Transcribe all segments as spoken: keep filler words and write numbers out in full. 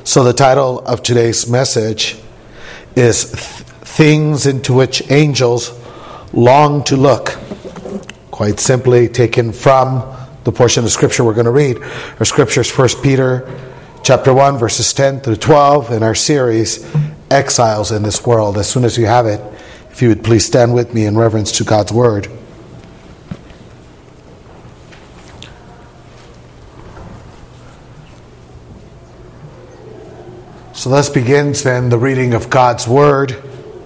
So the title of today's message is Things into Which Angels Long to Look. Quite simply taken from the portion of Scripture we're going to read. Our Scripture is First Peter chapter one, verses ten through twelve in our series, Exiles in This World. As soon as you have it, if you would please stand with me in reverence to God's Word. So thus begins then the reading of God's Word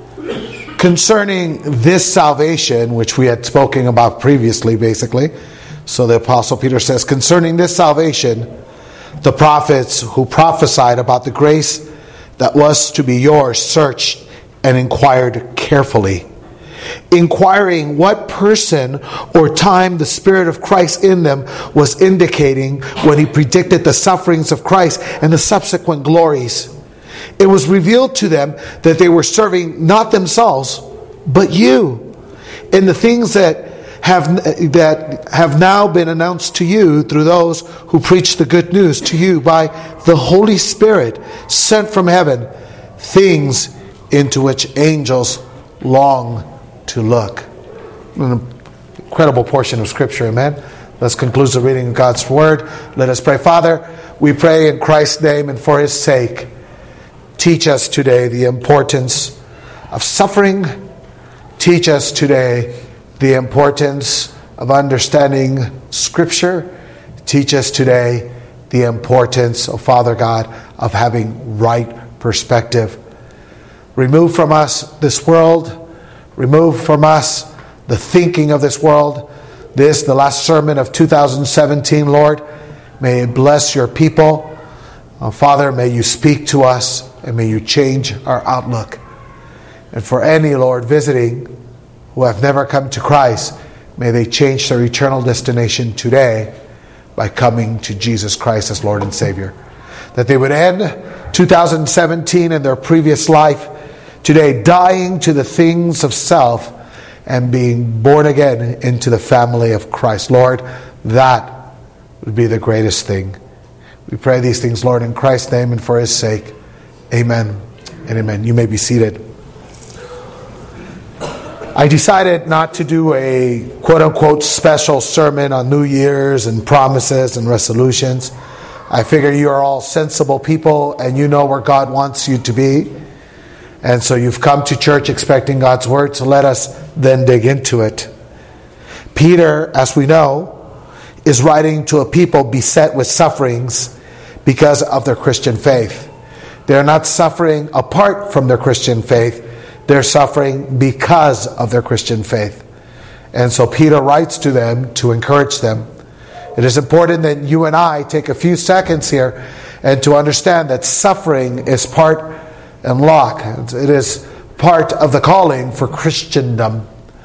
concerning this salvation, which we had spoken about previously, basically. So the Apostle Peter says, concerning this salvation, the prophets who prophesied about the grace that was to be yours searched and inquired carefully, inquiring what person or time the Spirit of Christ in them was indicating when he predicted the sufferings of Christ and the subsequent glories. It was revealed to them that they were serving not themselves, but you, in the things that have that have now been announced to you through those who preach the good news to you by the Holy Spirit sent from heaven, things into which angels long to look. An incredible portion of Scripture, amen? Let's conclude the reading of God's Word. Let us pray. Father, we pray in Christ's name and for His sake, teach us today the importance of suffering. Teach us today the importance of understanding Scripture. Teach us today the importance, oh Father God, of having right perspective. Remove from us this world. Remove from us the thinking of this world. This, the last sermon of two thousand seventeen, Lord. May it bless your people. Oh, Father, may you speak to us and may you change our outlook. And for any, Lord, visiting who have never come to Christ, may they change their eternal destination today by coming to Jesus Christ as Lord and Savior. That they would end two thousand seventeen in their previous life today, dying to the things of self and being born again into the family of Christ. Lord, that would be the greatest thing. We pray these things, Lord, in Christ's name and for His sake. Amen and amen. You may be seated. I decided not to do a quote-unquote special sermon on New Year's and promises and resolutions. I figure you are all sensible people and you know where God wants you to be. And so you've come to church expecting God's Word, so let us then dig into it. Peter, as we know, is writing to a people beset with sufferings because of their Christian faith. They're not suffering apart from their Christian faith. They're suffering because of their Christian faith. And so Peter writes to them to encourage them. It is important that you and I take a few seconds here and to understand that suffering is part and lot. It is part of the calling for Christendom.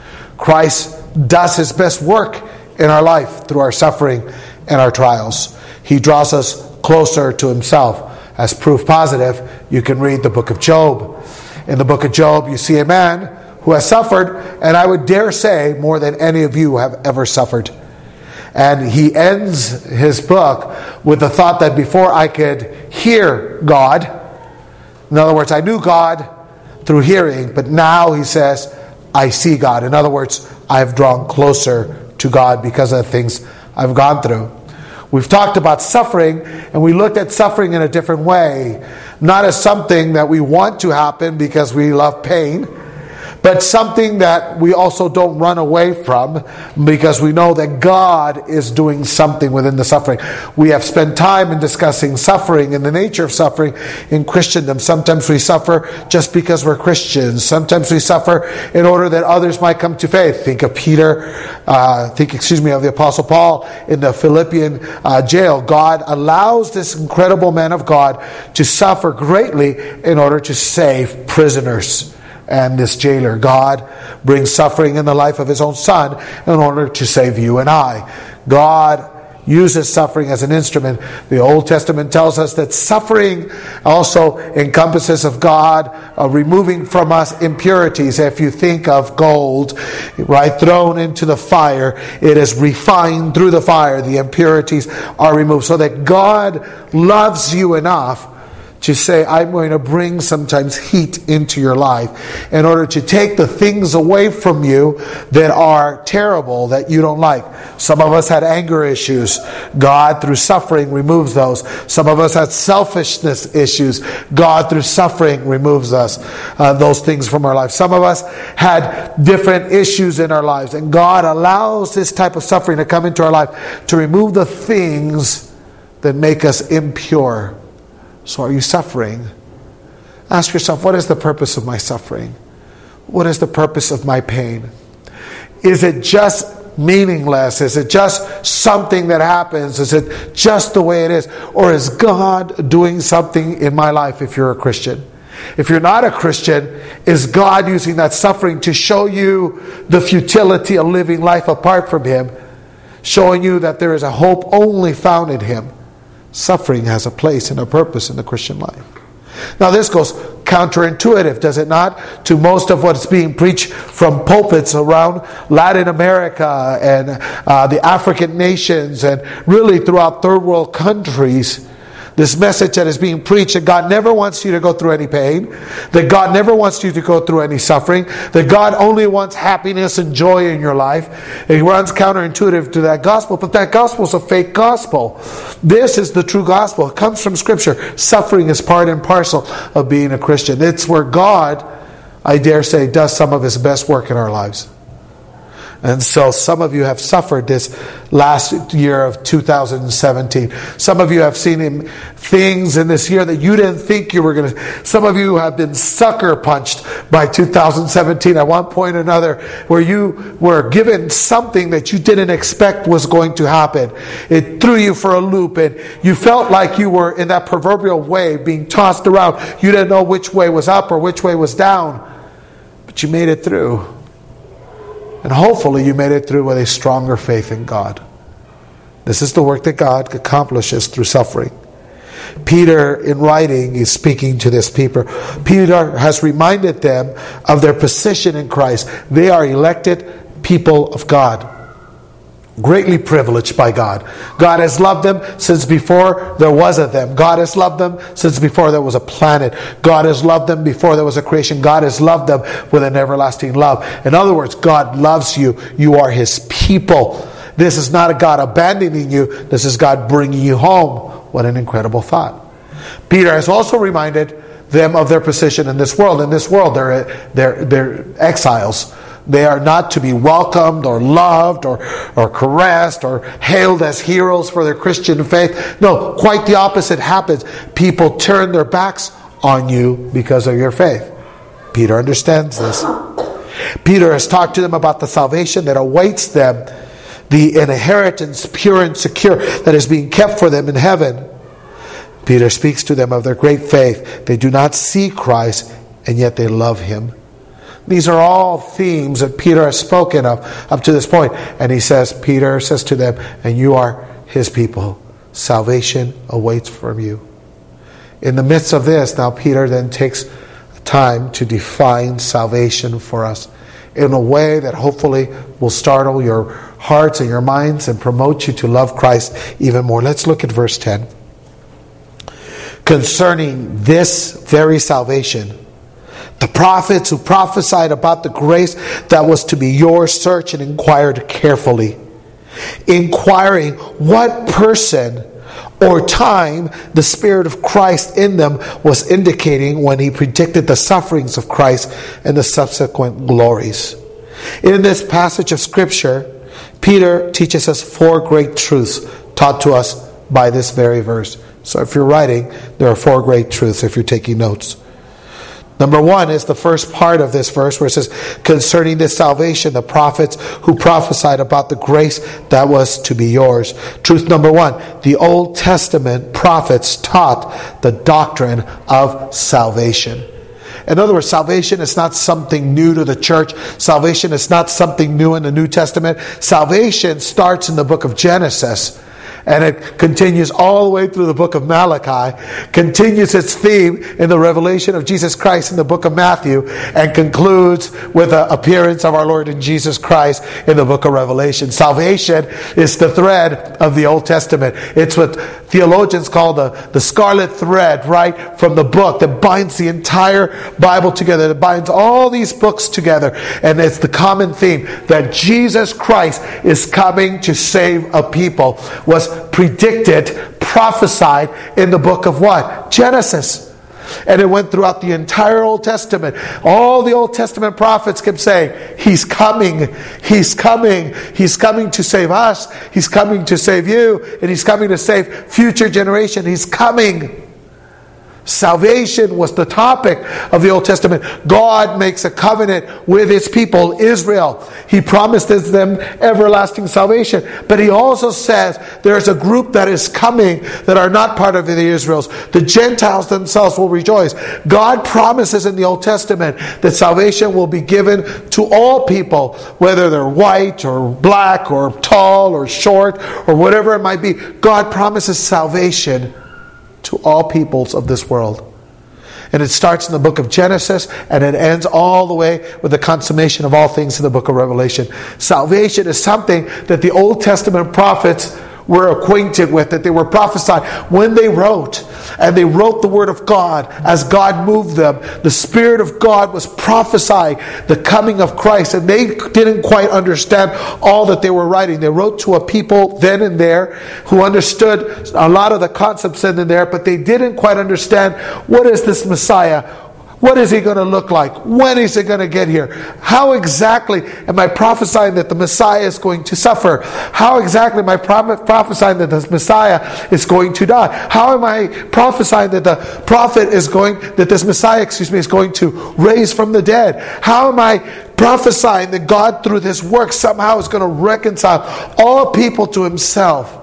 Christ does His best work in our life through our suffering and our trials. He draws us closer to Himself. As proof positive, you can read the book of Job. In the book of Job, you see a man who has suffered, and I would dare say more than any of you have ever suffered. And he ends his book with the thought that before I could hear God, in other words, I knew God through hearing, but now he says, I see God. In other words, I have drawn closer to God because of the things I've gone through. We've talked about suffering, and we looked at suffering in a different way. Not as something that we want to happen because we love pain, but something that we also don't run away from because we know that God is doing something within the suffering. We have spent time in discussing suffering and the nature of suffering in Christendom. Sometimes we suffer just because we're Christians. Sometimes we suffer in order that others might come to faith. Think of Peter, uh, think, excuse me, of the Apostle Paul in the Philippian uh, jail. God allows this incredible man of God to suffer greatly in order to save prisoners. And this jailer, God brings suffering in the life of His own Son in order to save you and I. God uses suffering as an instrument. The Old Testament tells us that suffering also encompasses of God uh, removing from us impurities. If you think of gold, right, thrown into the fire, it is refined through the fire. The impurities are removed so that God loves you enough to say, I'm going to bring sometimes heat into your life in order to take the things away from you that are terrible, that you don't like. Some of us had anger issues. God, through suffering, removes those. Some of us had selfishness issues. God, through suffering, removes us, uh, those things from our life. Some of us had different issues in our lives, and God allows this type of suffering to come into our life to remove the things that make us impure. So are you suffering? Ask yourself, what is the purpose of my suffering? What is the purpose of my pain? Is it just meaningless? Is it just something that happens? Is it just the way it is? Or is God doing something in my life if you're a Christian? If you're not a Christian, is God using that suffering to show you the futility of living life apart from Him? Showing you that there is a hope only found in Him. Suffering has a place and a purpose in the Christian life. Now this goes counterintuitive, does it not, to most of what's being preached from pulpits around Latin America and uh, the African nations and really throughout third world countries. This message that is being preached, that God never wants you to go through any pain, that God never wants you to go through any suffering, that God only wants happiness and joy in your life. It runs counterintuitive to that gospel, but that gospel is a fake gospel. This is the true gospel. It comes from Scripture. Suffering is part and parcel of being a Christian. It's where God, I dare say, does some of His best work in our lives. And so some of you have suffered this last year of two thousand seventeen. Some of you have seen him things in this year that you didn't think you were going to. Some of you have been sucker punched by two thousand seventeen at one point or another, where you were given something that you didn't expect was going to happen. It threw you for a loop, and you felt like you were in that proverbial wave being tossed around. You didn't know which way was up or which way was down, but you made it through. And hopefully you made it through with a stronger faith in God. This is the work that God accomplishes through suffering. Peter, in writing, is speaking to this people. Peter has reminded them of their position in Christ. They are elected people of God. Greatly privileged by God. God has loved them since before there was a them. God has loved them since before there was a planet. God has loved them before there was a creation. God has loved them with an everlasting love. In other words, God loves you. You are His people. This is not a God abandoning you. This is God bringing you home. What an incredible thought. Peter has also reminded them of their position in this world. In this world, they're, they're, they're exiles. They are not to be welcomed or loved or, or caressed or hailed as heroes for their Christian faith. No, quite the opposite happens. People turn their backs on you because of your faith. Peter understands this. Peter has talked to them about the salvation that awaits them, the inheritance pure and secure that is being kept for them in heaven. Peter speaks to them of their great faith. They do not see Christ, and yet they love Him. These are all themes that Peter has spoken of up to this point. And he says, Peter says to them, and you are His people. Salvation awaits from you. In the midst of this, now Peter then takes time to define salvation for us in a way that hopefully will startle your hearts and your minds and promote you to love Christ even more. Let's look at verse ten. Concerning this very salvation, the prophets who prophesied about the grace that was to be yours searched and inquired carefully, inquiring what person or time the Spirit of Christ in them was indicating when He predicted the sufferings of Christ and the subsequent glories. In this passage of Scripture, Peter teaches us four great truths taught to us by this very verse. So if you're writing, there are four great truths if you're taking notes. Number one is the first part of this verse where it says, concerning this salvation, the prophets who prophesied about the grace that was to be yours. Truth number one, the Old Testament prophets taught the doctrine of salvation. In other words, salvation is not something new to the church. Salvation is not something new in the New Testament. Salvation starts in the book of Genesis. And it continues all the way through the book of Malachi, continues its theme in the revelation of Jesus Christ in the book of Matthew, and concludes with the appearance of our Lord and Jesus Christ in the book of Revelation. Salvation is the thread of the Old Testament. It's what theologians call the, the scarlet thread, right, from the book that binds the entire Bible together, that binds all these books together. And it's the common theme that Jesus Christ is coming to save a people, was predicted, prophesied in the book of what? Genesis. And it went throughout the entire Old Testament. All the Old Testament prophets kept saying, He's coming, He's coming, He's coming to save us, He's coming to save you, and He's coming to save future generation. He's coming. Salvation was the topic of the Old Testament. God makes a covenant with His people, Israel. He promises them everlasting salvation. But He also says there's a group that is coming that are not part of the Israels. The Gentiles themselves will rejoice. God promises in the Old Testament that salvation will be given to all people, whether they're white or black or tall or short or whatever it might be. God promises salvation to all peoples of this world. And it starts in the book of Genesis and it ends all the way with the consummation of all things in the book of Revelation. Salvation is something that the Old Testament prophets were acquainted with, that they were prophesying when they wrote. And they wrote the Word of God as God moved them. The Spirit of God was prophesying the coming of Christ, and they didn't quite understand all that they were writing. They wrote to a people then and there who understood a lot of the concepts then and there, but they didn't quite understand, what is this Messiah? What is He going to look like? When is He going to get here? How exactly am I prophesying that the Messiah is going to suffer? How exactly am I prophesying that the Messiah is going to die? How am I prophesying that the prophet is going, that this Messiah, excuse me, is going to raise from the dead? How am I prophesying that God through this work somehow is going to reconcile all people to Himself?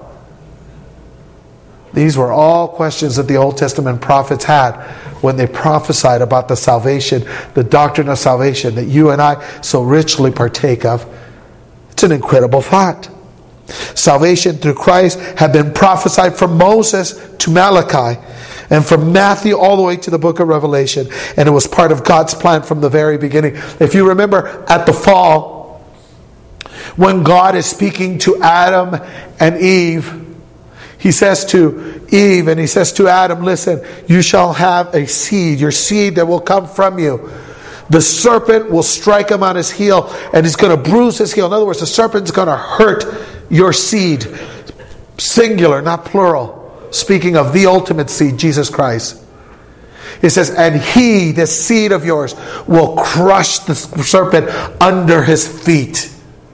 These were all questions that the Old Testament prophets had when they prophesied about the salvation, the doctrine of salvation that you and I so richly partake of. It's an incredible fact. Salvation through Christ had been prophesied from Moses to Malachi, and from Matthew all the way to the book of Revelation. And it was part of God's plan from the very beginning. If you remember at the fall, when God is speaking to Adam and Eve, He says to Eve and He says to Adam, listen, you shall have a seed, your seed that will come from you. The serpent will strike him on his heel and he's going to bruise his heel. In other words, the serpent's going to hurt your seed. Singular, not plural. Speaking of the ultimate seed, Jesus Christ. It says, and he, the seed of yours, will crush the serpent under his feet.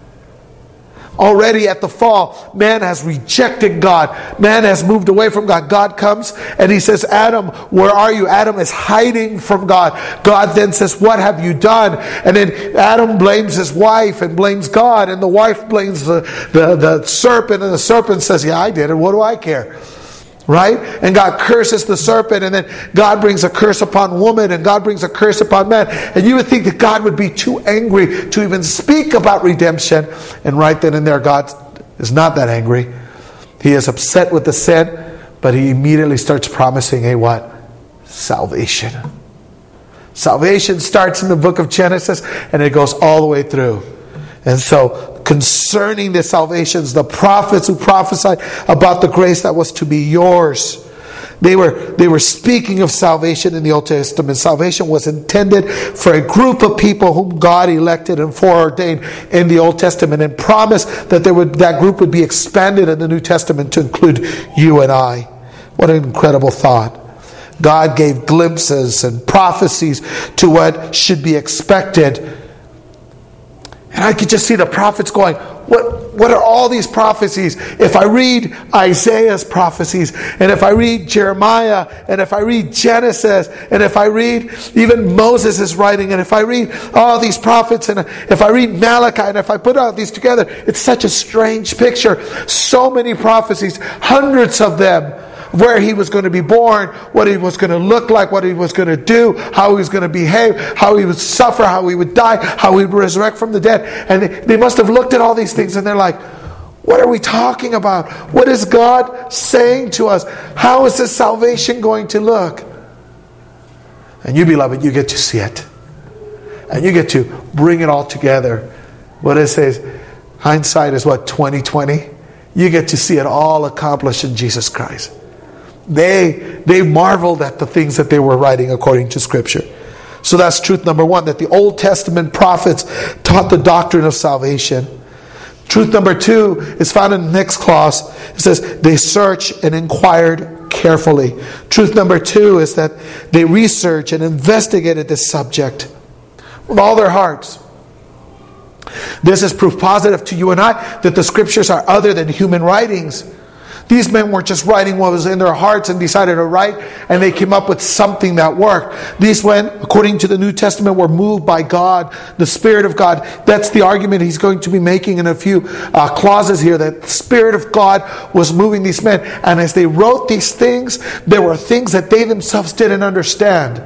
Already at the fall, man has rejected God. Man has moved away from God. God comes and He says, Adam, where are you? Adam is hiding from God. God then says, what have you done? And then Adam blames his wife and blames God. And the wife blames the, the, the serpent. And the serpent says, yeah, I did it. What do I care? Right? And God curses the serpent, and then God brings a curse upon woman, and God brings a curse upon man. And you would think that God would be too angry to even speak about redemption. And right then and there, God is not that angry. He is upset with the sin, but He immediately starts promising a what? Salvation. Salvation starts in the book of Genesis, and it goes all the way through. And so, concerning the salvations, the prophets who prophesied about the grace that was to be yours, they were they were speaking of salvation in the Old Testament. Salvation was intended for a group of people whom God elected and foreordained in the Old Testament, and promised that there would that group would be expanded in the New Testament to include you and I. What an incredible thought. God gave glimpses and prophecies to what should be expected. And I could just see the prophets going, what, what are all these prophecies? If I read Isaiah's prophecies, and if I read Jeremiah, and if I read Genesis, and if I read even Moses' writing, and if I read all these prophets, and if I read Malachi, and if I put all these together, it's such a strange picture. So many prophecies, hundreds of them, where he was going to be born, what he was going to look like, what he was going to do, how he was going to behave, how he would suffer, how he would die, how he would resurrect from the dead. And they, they must have looked at all these things and they're like, What are we talking about? What is God saying to us? How is this salvation going to look? And you, beloved, you get to see it. And you get to bring it all together. What it says, hindsight is what, twenty twenty? You get to see it all accomplished in Jesus Christ. They, they marveled at the things that they were writing according to Scripture. So that's truth number one, that the Old Testament prophets taught the doctrine of salvation. Truth number two is found in the next clause. It says, they searched and inquired carefully. Truth number two is that they researched and investigated this subject with all their hearts. This is proof positive to you and I that the Scriptures are other than human writings. These men weren't just writing what was in their hearts and decided to write, and they came up with something that worked. These men, according to the New Testament, were moved by God, the Spirit of God. That's the argument he's going to be making in a few uh, clauses here, that the Spirit of God was moving these men. And as they wrote these things, there were things that they themselves didn't understand.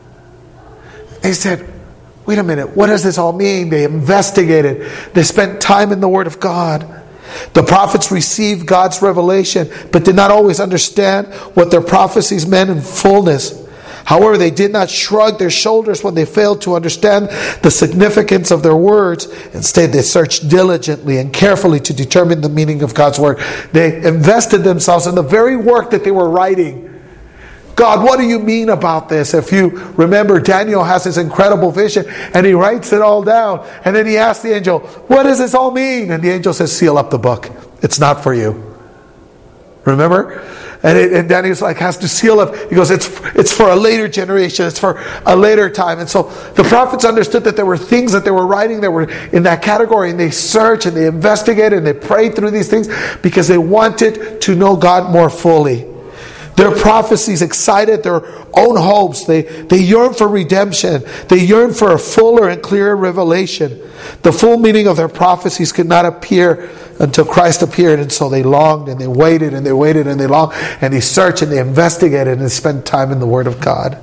They said, wait a minute, what does this all mean? They investigated. They spent time in the Word of God. The prophets received God's revelation, but did not always understand what their prophecies meant in fullness. However, they did not shrug their shoulders when they failed to understand the significance of their words. Instead, they searched diligently and carefully to determine the meaning of God's word. They invested themselves in the very work that they were writing. God, what do you mean about this? If you remember, Daniel has this incredible vision and he writes it all down. And then he asks the angel, what does this all mean? And the angel says, seal up the book. It's not for you. Remember? And, it, and Daniel's like, has to seal up. He goes, it's, it's for a later generation. It's for a later time. And so the prophets understood that there were things that they were writing that were in that category. And they searched and they investigated and they prayed through these things because they wanted to know God more fully. Their prophecies excited their own hopes. They, they yearned for redemption. They yearned for a fuller and clearer revelation. The full meaning of their prophecies could not appear until Christ appeared. And so they longed and they waited and they waited and they longed. And they searched and they investigated and they spent time in the Word of God.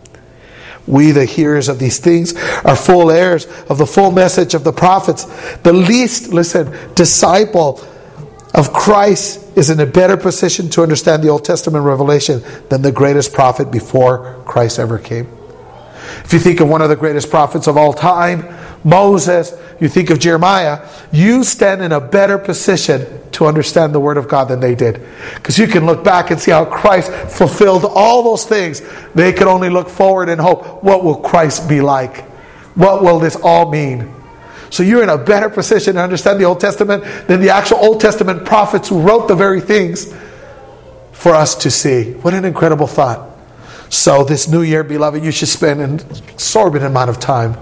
We, the hearers of these things, are full heirs of the full message of the prophets. The least, listen, disciple of Christ is in a better position to understand the Old Testament revelation than the greatest prophet before Christ ever came. If you think of one of the greatest prophets of all time, Moses, you think of Jeremiah, you stand in a better position to understand the Word of God than they did. Because you can look back and see how Christ fulfilled all those things. They could only look forward and hope, what will Christ be like? What will this all mean? So you're in a better position to understand the Old Testament than the actual Old Testament prophets who wrote the very things for us to see. What an incredible thought. So this new year, beloved, you should spend an exorbitant amount of time.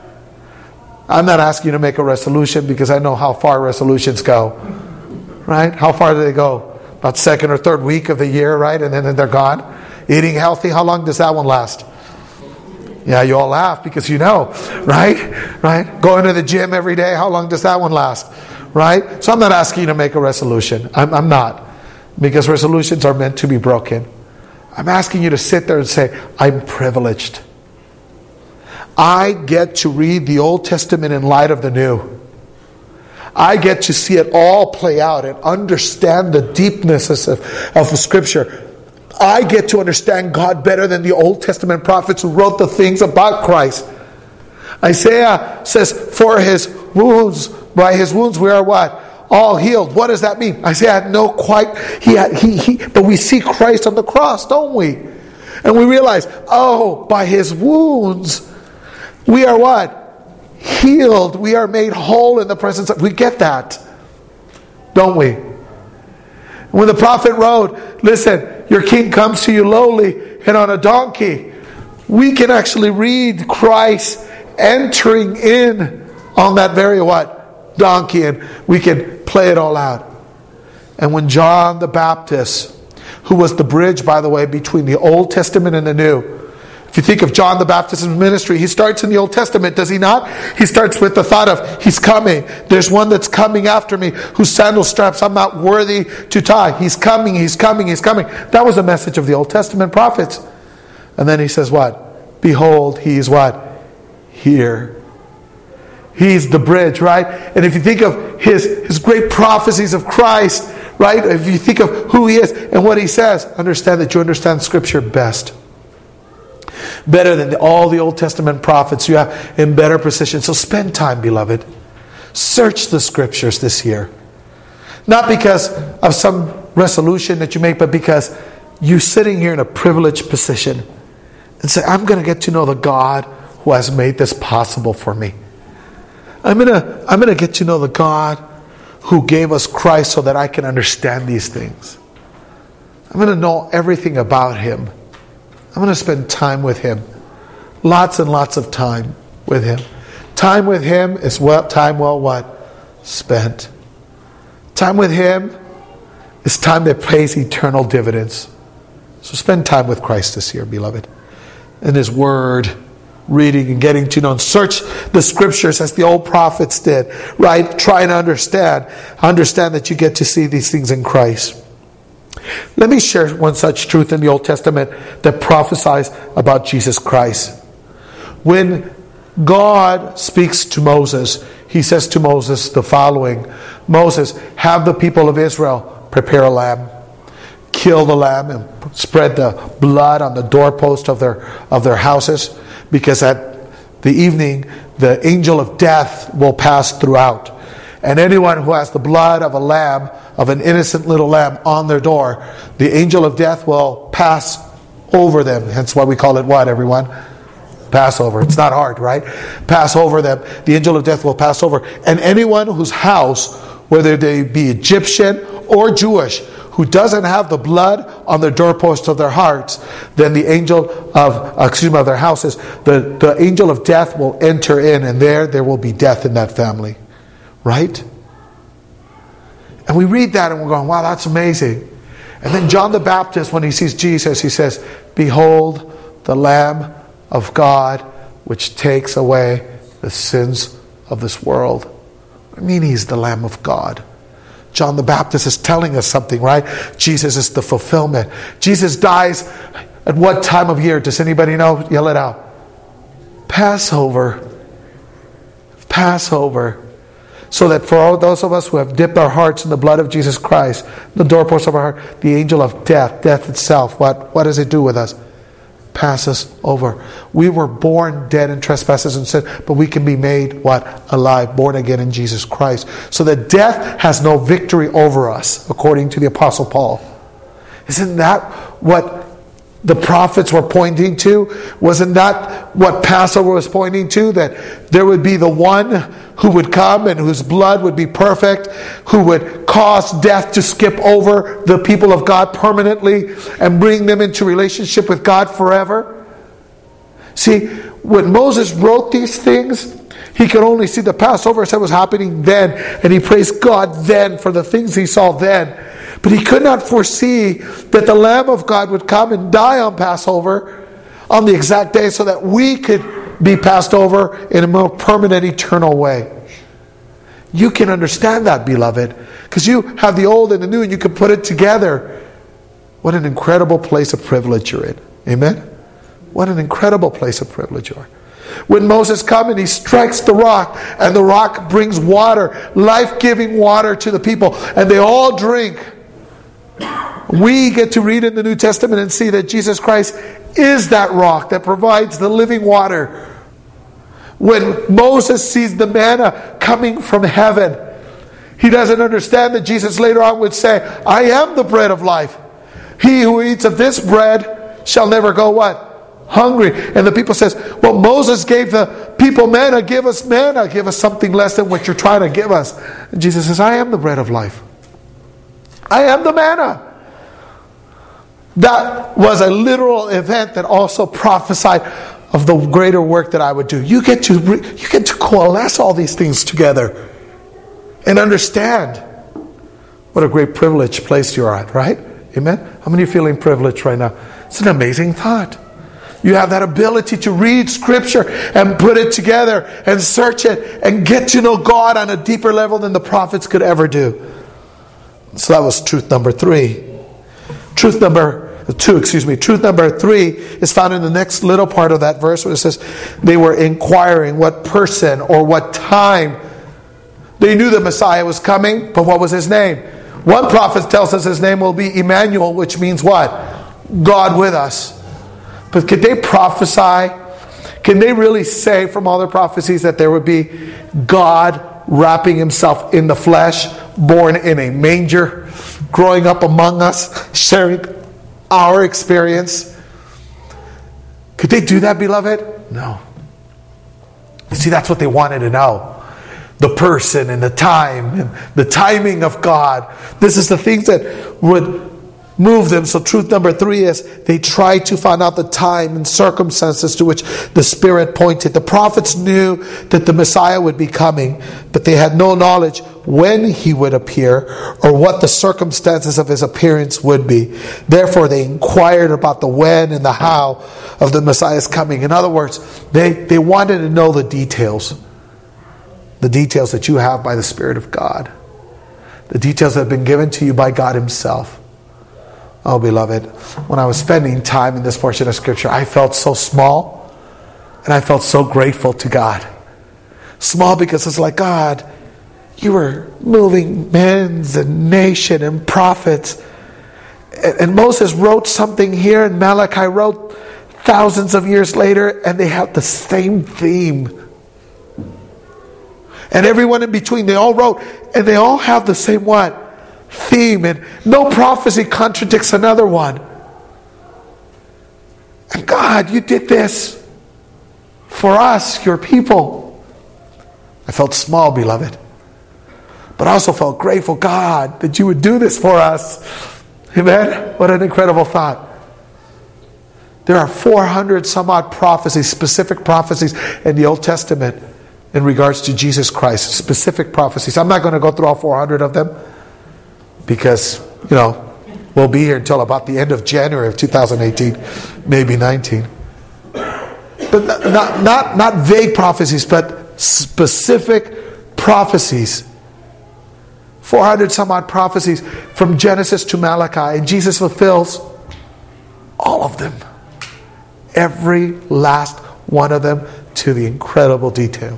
I'm not asking you to make a resolution because I know how far resolutions go. Right? How far do they go? About second or third week of the year, right? And then they're gone. Eating healthy, how long does that one last? Yeah, you all laugh because you know, right? Right? Going to the gym every day, how long does that one last? Right? So I'm not asking you to make a resolution. I'm, I'm not. Because resolutions are meant to be broken. I'm asking you to sit there and say, I'm privileged. I get to read the Old Testament in light of the New. I get to see it all play out and understand the deepnesses of, of Scripture. I get to understand God better than the Old Testament prophets who wrote the things about Christ. Isaiah says, for his wounds, by his wounds we are what? All healed. What does that mean? Isaiah had no quite, he had, he, he, but we see Christ on the cross, don't we? And we realize, oh, by his wounds, we are what? Healed. We are made whole in the presence of, we get that. Don't we? When the prophet wrote, listen, your king comes to you lowly and on a donkey. We can actually read Christ entering in on that very what? Donkey, and we can play it all out. And when John the Baptist, who was the bridge, by the way, between the Old Testament and the New. If you think of John the Baptist's ministry, he starts in the Old Testament, does he not? He starts with the thought of, he's coming. There's one that's coming after me, whose sandal straps I'm not worthy to tie. He's coming, he's coming, he's coming. That was the message of the Old Testament prophets. And then he says what? Behold, he is what? Here. He's the bridge, right? And if you think of his, his great prophecies of Christ, right? If you think of who he is and what he says, understand that you understand Scripture best. Better than all the Old Testament prophets. You have in better position. So spend time, beloved. Search the Scriptures this year. Not because of some resolution that you make, but because you're sitting here in a privileged position and say, I'm going to get to know the God who has made this possible for me. I'm going to, I'm going to get to know the God who gave us Christ so that I can understand these things. I'm going to know everything about Him. I'm going to spend time with Him. Lots and lots of time with Him. Time with Him is well, time well what? Spent. Time with Him is time that pays eternal dividends. So spend time with Christ this year, beloved. In His Word, reading and getting to know. And search the Scriptures as the old prophets did. Right? Try and understand. Understand that you get to see these things in Christ. Let me share one such truth in the Old Testament that prophesies about Jesus Christ. When God speaks to Moses, He says to Moses the following: Moses, have the people of Israel prepare a lamb. Kill the lamb and spread the blood on the doorpost of their of their houses, because at the evening the angel of death will pass throughout. And anyone who has the blood of a lamb, of an innocent little lamb, on their door, the angel of death will pass over them. Hence why we call it what, everyone? Passover. It's not hard, right? Pass over them. The angel of death will pass over. And anyone whose house, whether they be Egyptian or Jewish, who doesn't have the blood on the doorpost of their hearts, then the angel of, excuse me, of their houses, the, the angel of death will enter in, and there, there will be death in that family. Right? And we read that and we're going, wow, that's amazing. And then John the Baptist, when he sees Jesus, he says, behold the Lamb of God, which takes away the sins of this world. I mean, He's the Lamb of God. John the Baptist is telling us something, right? Jesus is the fulfillment. Jesus dies at what time of year? Does anybody know? Yell it out. Passover. Passover. So that for all those of us who have dipped our hearts in the blood of Jesus Christ, the doorpost of our heart, the angel of death, death itself, what, what does it do with us? Passes over. We were born dead in trespasses and sin, but we can be made what? Alive, born again in Jesus Christ. So that death has no victory over us, according to the Apostle Paul. Isn't that what the prophets were pointing to? Wasn't that what Passover was pointing to? That there would be the one who would come and whose blood would be perfect, who would cause death to skip over the people of God permanently and bring them into relationship with God forever. See, when Moses wrote these things, he could only see the Passover as it was happening then, and he praised God then for the things he saw then. But he could not foresee that the Lamb of God would come and die on Passover on the exact day so that we could be passed over in a more permanent, eternal way. You can understand that, beloved, because you have the old and the new and you can put it together. What an incredible place of privilege you're in. Amen? What an incredible place of privilege you are. When Moses comes and he strikes the rock, and the rock brings water, life-giving water to the people, and they all drink. We get to read in the New Testament and see that Jesus Christ is that rock that provides the living water. When Moses sees the manna coming from heaven, he doesn't understand that Jesus later on would say, I am the bread of life. He who eats of this bread shall never go what? Hungry. And the people says, well, Moses gave the people manna. Give us manna. Give us something less than what you're trying to give us. And Jesus says, I am the bread of life. I am the manna. That was a literal event that also prophesied of the greater work that I would do. You get to you get to coalesce all these things together and understand what a great privileged place you are at, right? Amen? How many are feeling privileged right now? It's an amazing thought. You have that ability to read Scripture and put it together and search it and get to know God on a deeper level than the prophets could ever do. So that was truth number three. Truth number two, excuse me. Truth number three is found in the next little part of that verse where it says, they were inquiring what person or what time. They knew the Messiah was coming, but what was his name? One prophet tells us his name will be Emmanuel, which means what? God with us. But could they prophesy? Can they really say from all their prophecies that there would be God wrapping himself in the flesh, born in a manger, growing up among us, sharing our experience? Could they do that, beloved? No. You see, that's what they wanted to know. The person and the time and the timing of God. This is the things that would move them. So truth number three is they tried to find out the time and circumstances to which the Spirit pointed. The prophets knew that the Messiah would be coming, but they had no knowledge when he would appear or what the circumstances of his appearance would be. Therefore, they inquired about the when and the how of the Messiah's coming. In other words, they, they wanted to know the details. The details that you have by the Spirit of God. The details that have been given to you by God himself. Oh, beloved, when I was spending time in this portion of Scripture, I felt so small and I felt so grateful to God. Small because it's like, God, you were moving men and nation and prophets. And, and Moses wrote something here and Malachi wrote thousands of years later, and they have the same theme. And everyone in between, they all wrote, and they all have the same what? Theme. And no prophecy contradicts another one. And God, you did this for us, your people. I felt small, beloved. But I also felt grateful, God, that you would do this for us. Amen? What an incredible thought. There are four hundred some odd prophecies, specific prophecies in the Old Testament in regards to Jesus Christ. Specific prophecies. I'm not going to go through all four hundred of them because, you know, we'll be here until about the end of January of two thousand eighteen, maybe nineteen. But not, not, not, not vague prophecies, but specific prophecies. four hundred some odd prophecies from Genesis to Malachi. And Jesus fulfills all of them. Every last one of them to the incredible detail.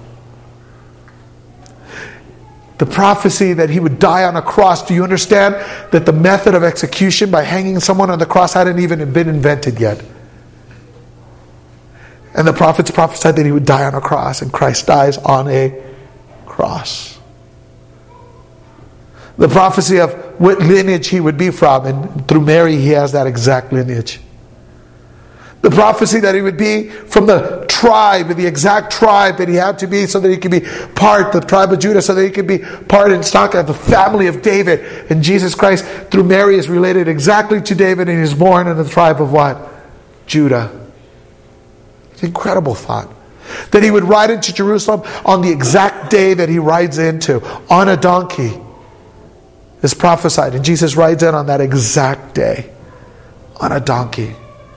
The prophecy that he would die on a cross. Do you understand that the method of execution by hanging someone on the cross hadn't even been invented yet? And the prophets prophesied that he would die on a cross, and Christ dies on a cross. The prophecy of what lineage he would be from, and through Mary he has that exact lineage. The prophecy that he would be from the tribe, the exact tribe that he had to be so that he could be part, the tribe of Judah, so that he could be part and stock of the family of David. And Jesus Christ, through Mary, is related exactly to David, and he is born in the tribe of what? Judah. It's an incredible thought. That he would ride into Jerusalem on the exact day that he rides into, on a donkey. Is prophesied, and Jesus rides in on that exact day, on a donkey.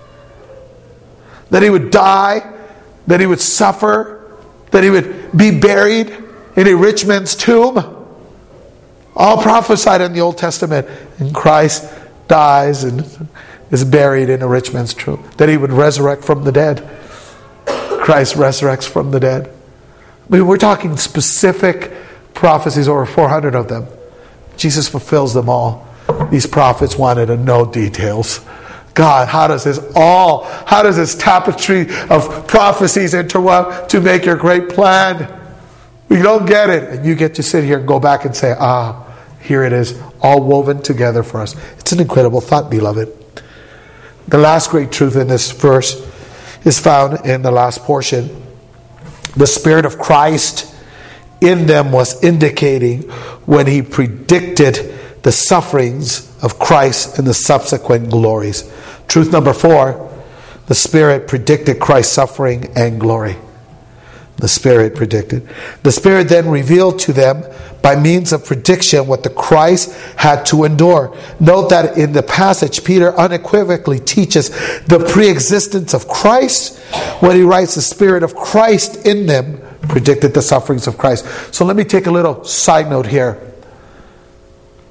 That he would die, that he would suffer, that he would be buried in a rich man's tomb. All prophesied in the Old Testament. And Christ dies and is buried in a rich man's tomb. That he would resurrect from the dead. Christ resurrects from the dead. I mean, we're talking specific prophecies, over four hundred of them. Jesus fulfills them all. These prophets wanted to know details. God, how does this all, how does this tapestry of prophecies interweave to make your great plan? We don't get it. And you get to sit here and go back and say, ah, here it is, all woven together for us. It's an incredible thought, beloved. The last great truth in this verse is found in the last portion. The Spirit of Christ in them was indicating when he predicted the sufferings of Christ and the subsequent glories. Truth number four, the Spirit predicted Christ's suffering and glory. The Spirit predicted. The Spirit then revealed to them by means of prediction what the Christ had to endure. Note that in the passage, Peter unequivocally teaches the pre-existence of Christ when he writes the Spirit of Christ in them predicted the sufferings of Christ. So let me take a little side note here.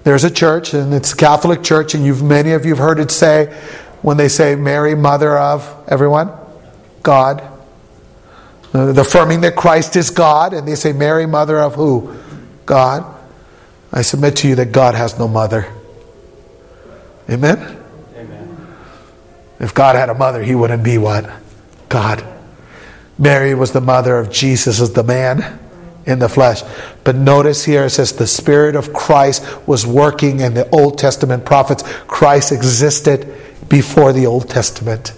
there's a church, and it's a Catholic church, and you've many of you have heard it say, when they say Mary, mother of everyone, God. Uh, they're affirming that Christ is God, and they say Mary, mother of who? God. I submit to you that God has no mother. Amen? Amen. If God had a mother, He wouldn't be what? God. Mary was the mother of Jesus as the man in the flesh. But notice here it says the Spirit of Christ was working in the Old Testament prophets. Christ existed before the Old Testament.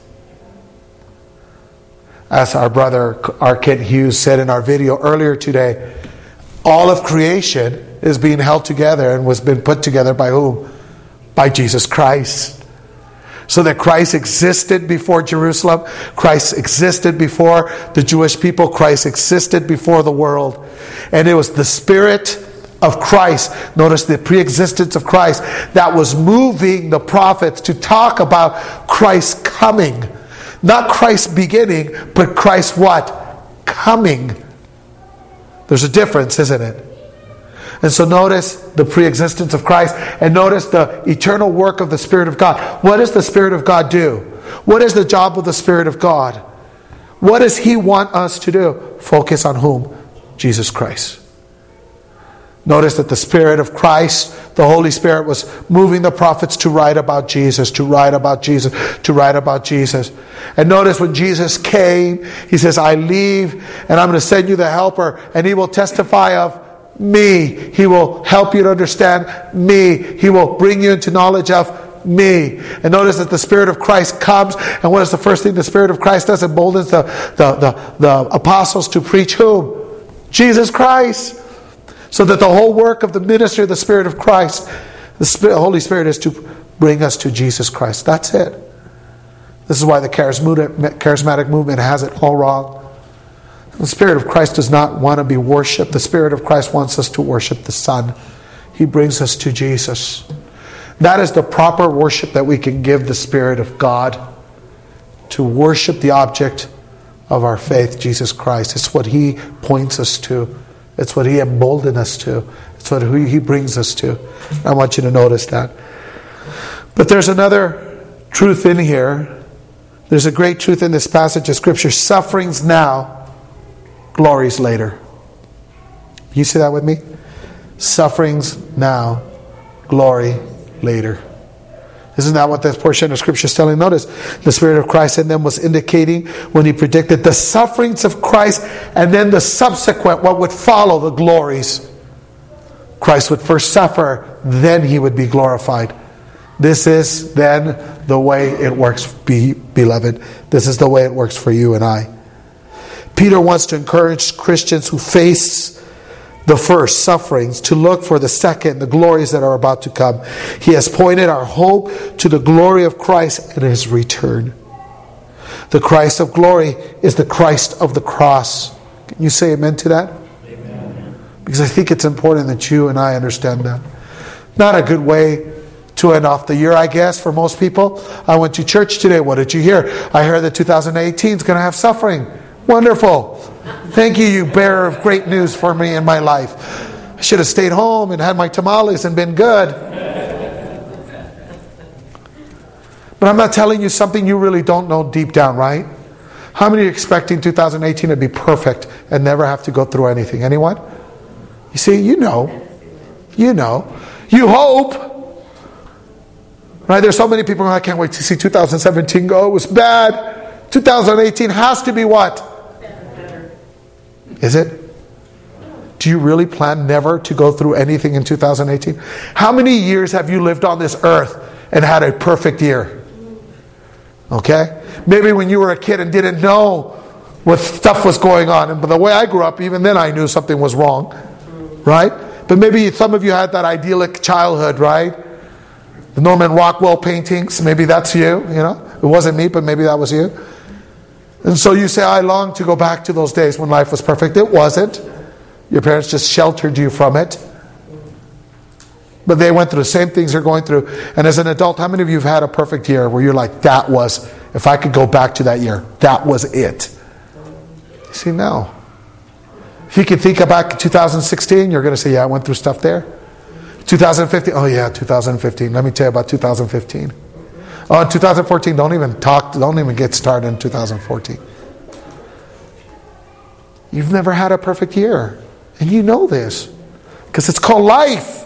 As our brother R. Kent Hughes said in our video earlier today, all of creation is being held together and was been put together by whom? By Jesus Christ. So that Christ existed before Jerusalem. Christ existed before the Jewish people. Christ existed before the world. And it was the Spirit of Christ, notice the pre-existence of Christ, that was moving the prophets to talk about Christ coming. Not Christ beginning, but Christ what? Coming. There's a difference, isn't it? And so notice the pre-existence of Christ, and notice the eternal work of the Spirit of God. What does the Spirit of God do? What is the job of the Spirit of God? What does He want us to do? Focus on whom? Jesus Christ. Notice that the Spirit of Christ, the Holy Spirit, was moving the prophets to write about Jesus, to write about Jesus, to write about Jesus. And notice when Jesus came, He says, I leave and I'm going to send you the Helper, and He will testify of me. He will help you to understand me. He will bring you into knowledge of me. And notice that the Spirit of Christ comes, and what is the first thing the Spirit of Christ does? Emboldens the, the, the, the apostles to preach whom? Jesus Christ. So that the whole work of the ministry of the Spirit of Christ, the Spirit, Holy Spirit, is to bring us to Jesus Christ. That's it. This is why the charismatic movement has it all wrong. The Spirit of Christ does not want to be worshipped. The Spirit of Christ wants us to worship the Son. He brings us to Jesus. That is the proper worship that we can give the Spirit of God. To worship the object of our faith, Jesus Christ. It's what He points us to. It's what He emboldened us to. It's what He brings us to. I want you to notice that. But there's another truth in here. There's a great truth in this passage of Scripture. Sufferings now, glories later. You see that with me? Sufferings now, glory later. Isn't that what this portion of Scripture is telling? Notice, the Spirit of Christ in them was indicating when He predicted the sufferings of Christ, and then the subsequent, what would follow, the glories. Christ would first suffer, then He would be glorified. This is then the way it works, be, beloved. This is the way it works for you and I. Peter wants to encourage Christians who face the first sufferings to look for the second, the glories that are about to come. He has pointed our hope to the glory of Christ and His return. The Christ of glory is the Christ of the cross. Can you say amen to that? Amen. Because I think it's important that you and I understand that. Not a good way to end off the year, I guess, for most people. I went to church today. What did you hear? I heard that two thousand eighteen is going to have suffering. Wonderful. Thank you, you bearer of great news for me in my life. I should have stayed home and had my tamales and been good. But I'm not telling you something you really don't know deep down, right? How many are expecting two thousand eighteen to be perfect and never have to go through anything? Anyone? You see, you know. You know. You hope. Right? There's so many people, I can't wait to see two thousand seventeen go. It was bad. two thousand eighteen has to be what? Is it? Do you really plan never to go through anything in two thousand eighteen? How many years have you lived on this earth and had a perfect year? Okay? Maybe when you were a kid and didn't know what stuff was going on. And the way I grew up, even then I knew something was wrong. Right? But maybe some of you had that idyllic childhood, right? The Norman Rockwell paintings, maybe that's you, you know? It wasn't me, but maybe that was you. And so you say, I long to go back to those days when life was perfect. It wasn't. Your parents just sheltered you from it. But they went through the same things you're going through. And as an adult, how many of you have had a perfect year where you're like, that was, if I could go back to that year, that was it? You see, no. If you could think back in two thousand sixteen, you're going to say, yeah, I went through stuff there. twenty fifteen. Oh yeah, twenty fifteen. Let me tell you about twenty fifteen. Oh, twenty fourteen. Don't even talk. Don't even get started in twenty fourteen. You've never had a perfect year, and you know this because it's called life.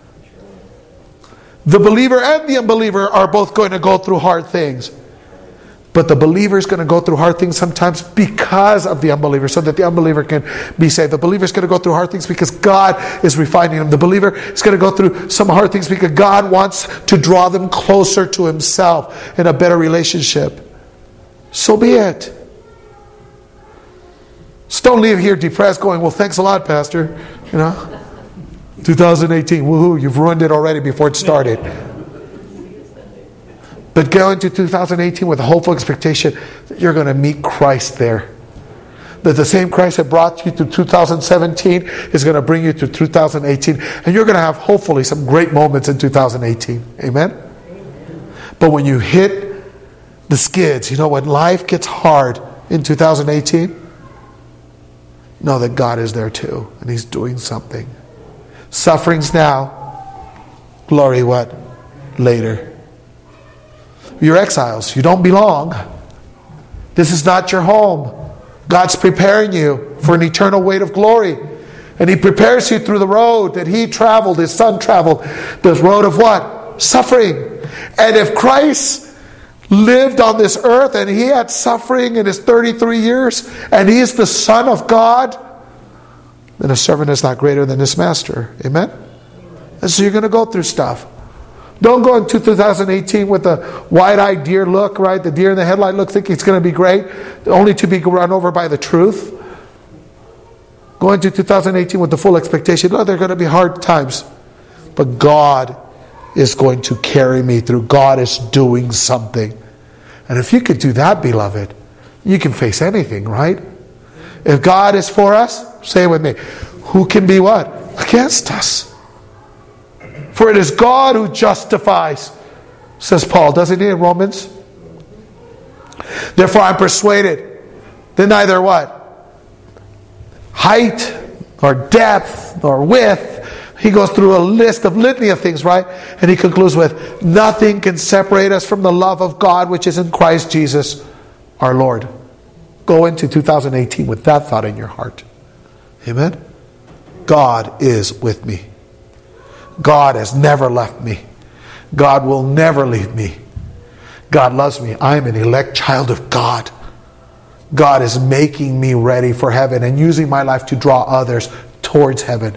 The believer and the unbeliever are both going to go through hard things. But the believer is going to go through hard things sometimes because of the unbeliever, so that the unbeliever can be saved. The believer is going to go through hard things because God is refining them. The believer is going to go through some hard things because God wants to draw them closer to Himself in a better relationship. So be it. Just don't leave here depressed going, well, thanks a lot, Pastor. You know, twenty eighteen, woohoo, you've ruined it already before it started. But go into two thousand eighteen with a hopeful expectation that you're going to meet Christ there. That the same Christ that brought you to two thousand seventeen is going to bring you to two thousand eighteen. And you're going to have hopefully some great moments in two thousand eighteen. Amen? But when you hit the skids, you know, when life gets hard in two thousand eighteen, know that God is there too. And He's doing something. Sufferings now, glory what? Later. You're exiles. You don't belong. This is not your home. God's preparing you for an eternal weight of glory. And He prepares you through the road that He traveled, His Son traveled. The road of what? Suffering. And if Christ lived on this earth and He had suffering in His thirty-three years and He is the Son of God, then a servant is not greater than his master. Amen? And so you're going to go through stuff. Don't go into two thousand eighteen with a wide-eyed deer look, right? The deer in the headlight look, thinking it's going to be great, only to be run over by the truth. Go into two thousand eighteen with the full expectation, oh, there are going to be hard times. But God is going to carry me through. God is doing something. And if you could do that, beloved, you can face anything, right? If God is for us, say it with me, who can be what? Against us. For it is God who justifies, says Paul, doesn't he, in Romans? Therefore I'm persuaded that neither what? Height, nor depth, nor width. He goes through a list of litany of things, right? And he concludes with, nothing can separate us from the love of God which is in Christ Jesus our Lord. Go into two thousand eighteen with that thought in your heart. Amen? God is with me. God has never left me. God will never leave me. God loves me. I am an elect child of God. God is making me ready for heaven and using my life to draw others towards heaven.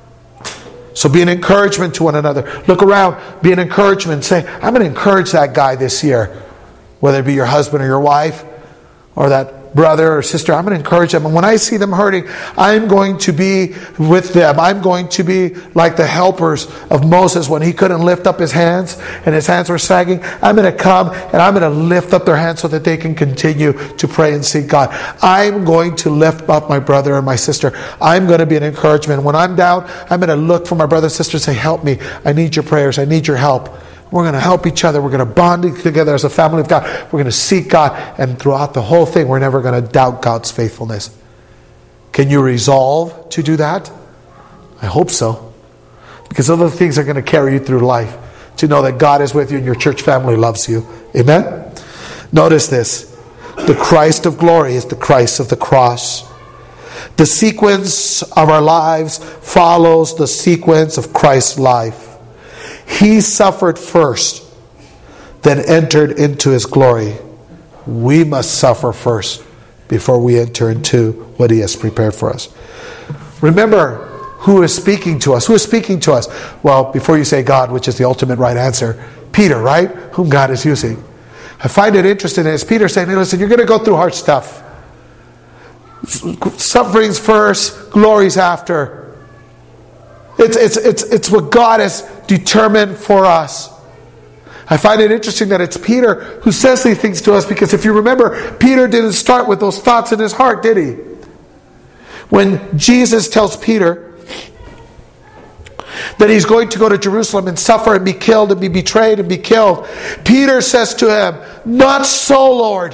So be an encouragement to one another. Look around, be an encouragement. Say, I'm going to encourage that guy this year. Whether it be your husband or your wife or that brother or sister, I'm going to encourage them. And when I see them hurting, I'm going to be with them. I'm going to be like the helpers of Moses when he couldn't lift up his hands and his hands were sagging. I'm going to come and I'm going to lift up their hands so that they can continue to pray and seek God. I'm going to lift up my brother and my sister. I'm going to be an encouragement. When I'm down, I'm going to look for my brother and sister and say, help me. I need your prayers. I need your help. We're going to help each other. We're going to bond together as a family of God. We're going to seek God. And throughout the whole thing, we're never going to doubt God's faithfulness. Can you resolve to do that? I hope so. Because those things are going to carry you through life. To know that God is with you and your church family loves you. Amen? Notice this. The Christ of glory is the Christ of the cross. The sequence of our lives follows the sequence of Christ's life. He suffered first, then entered into His glory. We must suffer first before we enter into what He has prepared for us. Remember who is speaking to us. Who is speaking to us? Well, before you say God, which is the ultimate right answer, Peter, right? Whom God is using. I find it interesting as Peter saying, hey, listen, you're going to go through hard stuff. Sufferings first, glories after. It's, it's, it's, it's what God has determined for us. I find it interesting that it's Peter who says these things to us, because if you remember, Peter didn't start with those thoughts in his heart, did he? When Jesus tells Peter that he's going to go to Jerusalem and suffer and be killed and be betrayed and be killed, Peter says to him, not so, Lord.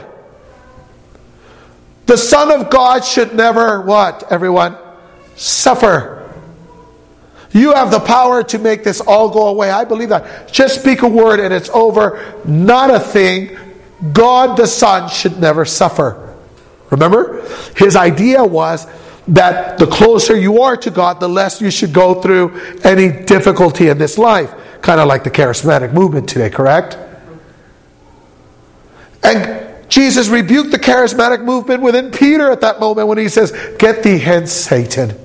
The Son of God should never, what, everyone? Suffer. You have the power to make this all go away. I believe that. Just speak a word and it's over. Not a thing. God the Son should never suffer. Remember? His idea was that the closer you are to God, the less you should go through any difficulty in this life. Kind of like the charismatic movement today, correct? And Jesus rebuked the charismatic movement within Peter at that moment when he says, "Get thee hence, Satan.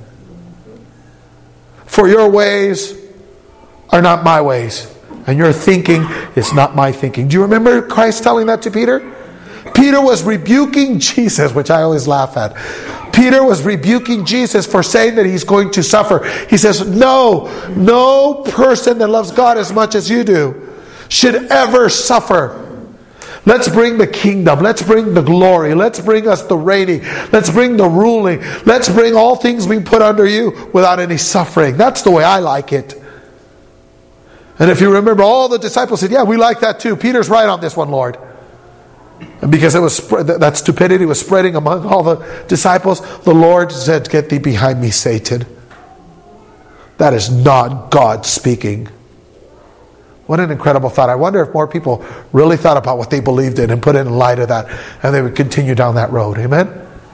For your ways are not my ways, and your thinking is not my thinking." Do you remember Christ telling that to Peter? Peter was rebuking Jesus, which I always laugh at. Peter was rebuking Jesus for saying that he's going to suffer. He says, no, no person that loves God as much as you do should ever suffer. Let's bring the kingdom. Let's bring the glory. Let's bring us the reigning. Let's bring the ruling. Let's bring all things being put under you without any suffering. That's the way I like it. And if you remember, all the disciples said, yeah, we like that too. Peter's right on this one, Lord. And because it was that stupidity was spreading among all the disciples, the Lord said, "Get thee behind me, Satan." That is not God speaking. What an incredible thought. I wonder if more people really thought about what they believed in and put it in light of that, and they would continue down that road. Amen?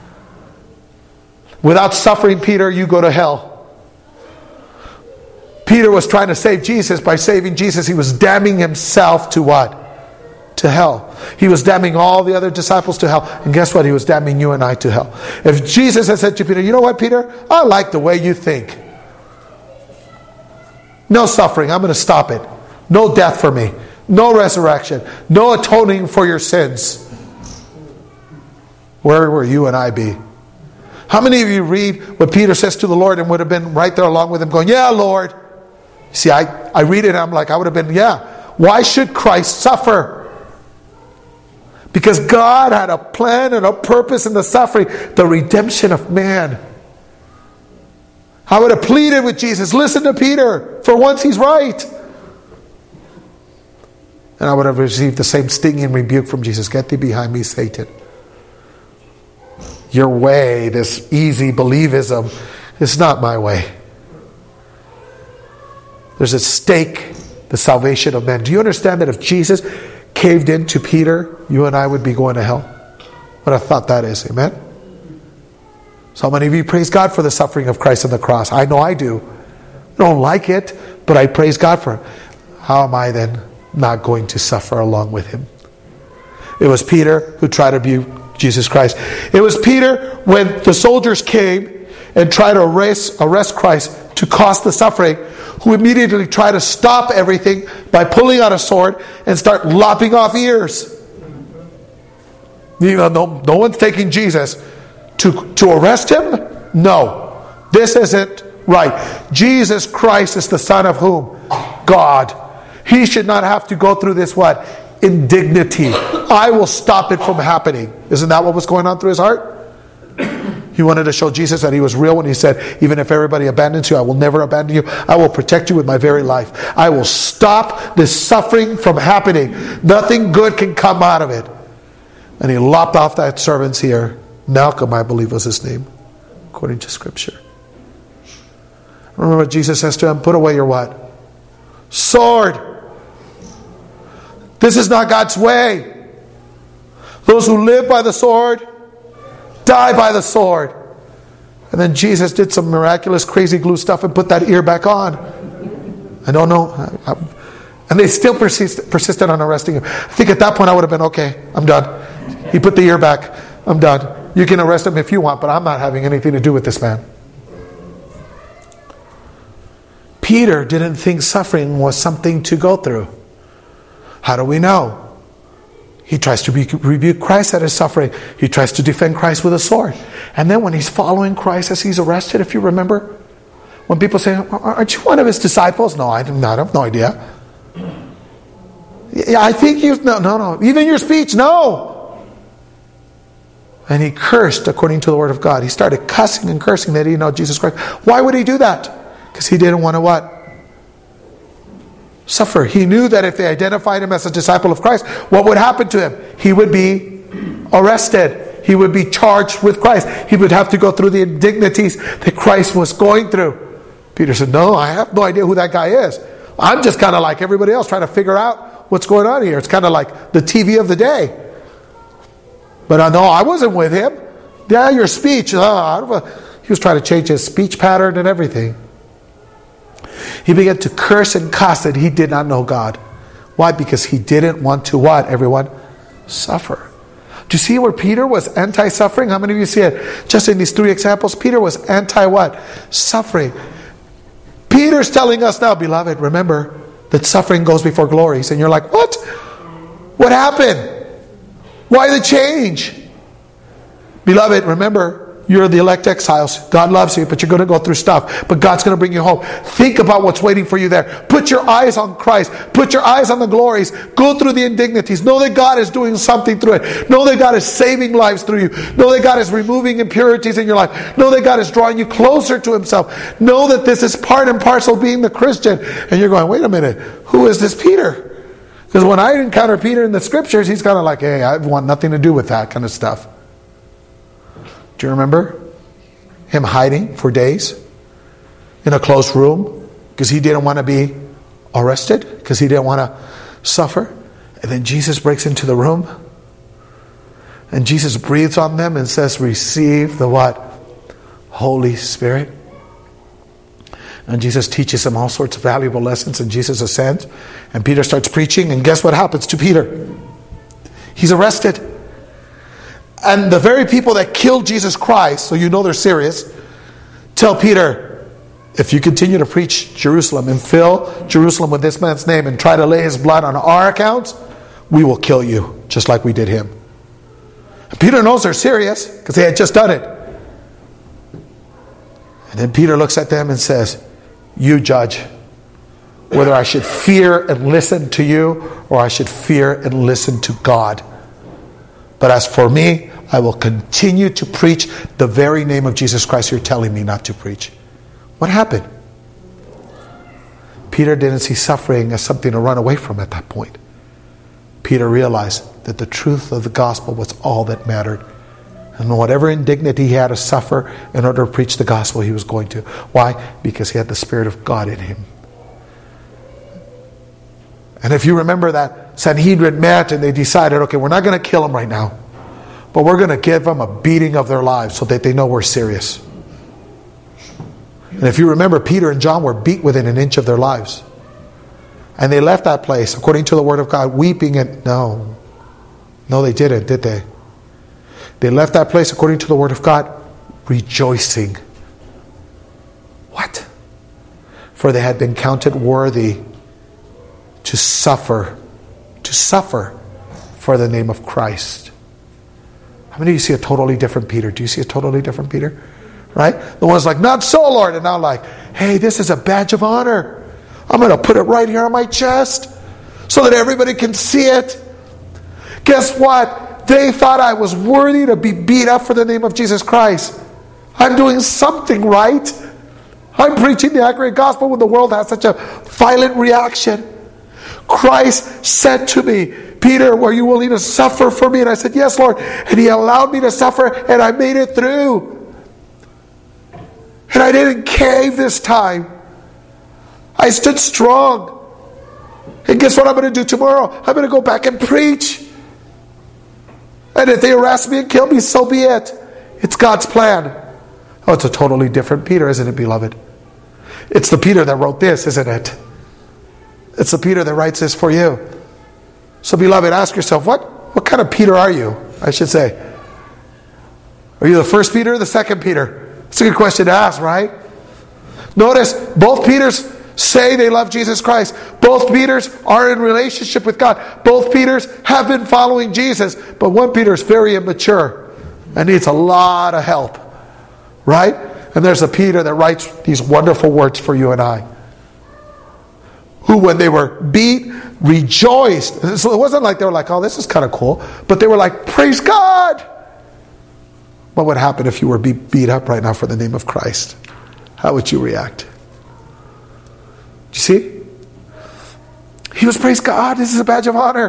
Without suffering, Peter, you go to hell. Peter was trying to save Jesus. By saving Jesus, he was damning himself to what? To hell. He was damning all the other disciples to hell. And guess what? He was damning you and I to hell. If Jesus had said to Peter, "You know what, Peter? I like the way you think. No suffering. I'm going to stop it. No death for me. No resurrection. No atoning for your sins." Where will you and I be? How many of you read what Peter says to the Lord and would have been right there along with him going, "Yeah, Lord." See, I, I read it and I'm like, I would have been, yeah. Why should Christ suffer? Because God had a plan and a purpose in the suffering, the redemption of man. I would have pleaded with Jesus, listen to Peter, for once he's right. And I would have received the same stinging rebuke from Jesus. "Get thee behind me, Satan." Your way, this easy believism, is not my way. There's at stake the salvation of men. Do you understand that if Jesus caved into Peter, you and I would be going to hell? What a thought that is. Amen? So many of you praise God for the suffering of Christ on the cross. I know I do. I don't like it, but I praise God for it. How am I then not going to suffer along with him? It was Peter who tried to rebuke Jesus Christ. It was Peter when the soldiers came and tried to arrest, arrest Christ to cause the suffering, who immediately tried to stop everything by pulling out a sword and start lopping off ears. You know, no, no one's taking Jesus to, to arrest him? No. This isn't right. Jesus Christ is the Son of whom? God. He should not have to go through this what? Indignity. I will stop it from happening. Isn't that what was going on through his heart? He wanted to show Jesus that he was real when he said, even if everybody abandons you, I will never abandon you. I will protect you with my very life. I will stop this suffering from happening. Nothing good can come out of it. And he lopped off that servant's ear. Malcolm, I believe, was his name, according to Scripture. Remember what Jesus says to him? Put away your what? Sword. This is not God's way. Those who live by the sword die by the sword. And then Jesus did some miraculous crazy glue stuff and put that ear back on. I don't know. I, I, and they still persist, persisted on arresting him. I think at that point I would have been, okay, I'm done. He put the ear back. I'm done. You can arrest him if you want, but I'm not having anything to do with this man. Peter didn't think suffering was something to go through. How do we know? He tries to rebuke Christ at his suffering. He tries to defend Christ with a sword. And then when he's following Christ as he's arrested, if you remember, when people say, aren't you one of his disciples? No, I have no idea. Yeah, I think you, no, no, no. Even your speech, no. And he cursed according to the word of God. He started cussing and cursing that he didn't know Jesus Christ. Why would he do that? Because he didn't want to what? Suffer. He knew that if they identified him as a disciple of Christ, what would happen to him? He would be arrested. He would be charged with Christ. He would have to go through the indignities that Christ was going through Peter said, no, I have no idea who that guy is. I'm just kind of like everybody else trying to figure out what's going on here. It's kind of like the T V of the day. But I know I wasn't with him. Yeah, your speech. Uh, he was trying to change his speech pattern and everything. He began to curse and cuss that he did not know God. Why? Because he didn't want to what, everyone? Suffer. Do you see where Peter was anti-suffering? How many of you see it? Just in these three examples, Peter was anti-what? Suffering. Peter's telling us now, beloved, remember that suffering goes before glory. And you're like, what? What happened? Why the change? Beloved, remember, you're the elect exiles. God loves you, but you're going to go through stuff. But God's going to bring you home. Think about what's waiting for you there. Put your eyes on Christ. Put your eyes on the glories. Go through the indignities. Know that God is doing something through it. Know that God is saving lives through you. Know that God is removing impurities in your life. Know that God is drawing you closer to Himself. Know that this is part and parcel of being the Christian. And you're going, wait a minute, who is this Peter? Because when I encounter Peter in the scriptures, he's kind of like, hey, I want nothing to do with that kind of stuff. Do you remember him hiding for days in a closed room because he didn't want to be arrested, because he didn't want to suffer? And then Jesus breaks into the room and Jesus breathes on them and says, receive the what? Holy Spirit. And Jesus teaches them all sorts of valuable lessons, and Jesus ascends and Peter starts preaching, and guess what happens to Peter? He's arrested. And the very people that killed Jesus Christ, so you know they're serious, tell Peter, if you continue to preach Jerusalem and fill Jerusalem with this man's name and try to lay his blood on our accounts, we will kill you, just like we did him. And Peter knows they're serious because they had just done it. And then Peter looks at them and says, you judge whether I should fear and listen to you or I should fear and listen to God. But as for me, I will continue to preach the very name of Jesus Christ you're telling me not to preach. What happened? Peter didn't see suffering as something to run away from at that point. Peter realized that the truth of the gospel was all that mattered. And whatever indignity he had to suffer in order to preach the gospel, he was going to. Why? Because he had the Spirit of God in him. And if you remember that Sanhedrin met and they decided, okay, we're not going to kill him right now, but we're going to give them a beating of their lives so that they know we're serious. And if you remember, Peter and John were beat within an inch of their lives. And they left that place, according to the Word of God, weeping and... No. No, they didn't, did they? They left that place, according to the Word of God, rejoicing. What? For they had been counted worthy to suffer, to suffer for the name of Christ. How many of you see a totally different Peter? Do you see a totally different Peter? Right? The one's like, not so, Lord. And now like, hey, this is a badge of honor. I'm going to put it right here on my chest so that everybody can see it. Guess what? They thought I was worthy to be beat up for the name of Jesus Christ. I'm doing something right. I'm preaching the accurate gospel when the world has such a violent reaction. Christ said to me, Peter, were you willing to suffer for me? And I said, yes, Lord. And He allowed me to suffer, and I made it through. And I didn't cave this time. I stood strong. And guess what I'm going to do tomorrow? I'm going to go back and preach. And if they arrest me and kill me, so be it. It's God's plan. Oh, it's a totally different Peter, isn't it, beloved? It's the Peter that wrote this, isn't it? It's the Peter that writes this for you. So, beloved, ask yourself, what, what kind of Peter are you? I should say. Are you the first Peter or the second Peter? It's a good question to ask, right? Notice, both Peters say they love Jesus Christ. Both Peters are in relationship with God. Both Peters have been following Jesus. But one Peter is very immature and needs a lot of help. Right? And there's a Peter that writes these wonderful words for you and I. Who, when they were beat, rejoiced. So it wasn't like they were like, oh, this is kind of cool. But they were like, praise God. What would happen if you were beat, beat up right now for the name of Christ? How would you react? Do you see? He was, praise God, this is a badge of honor.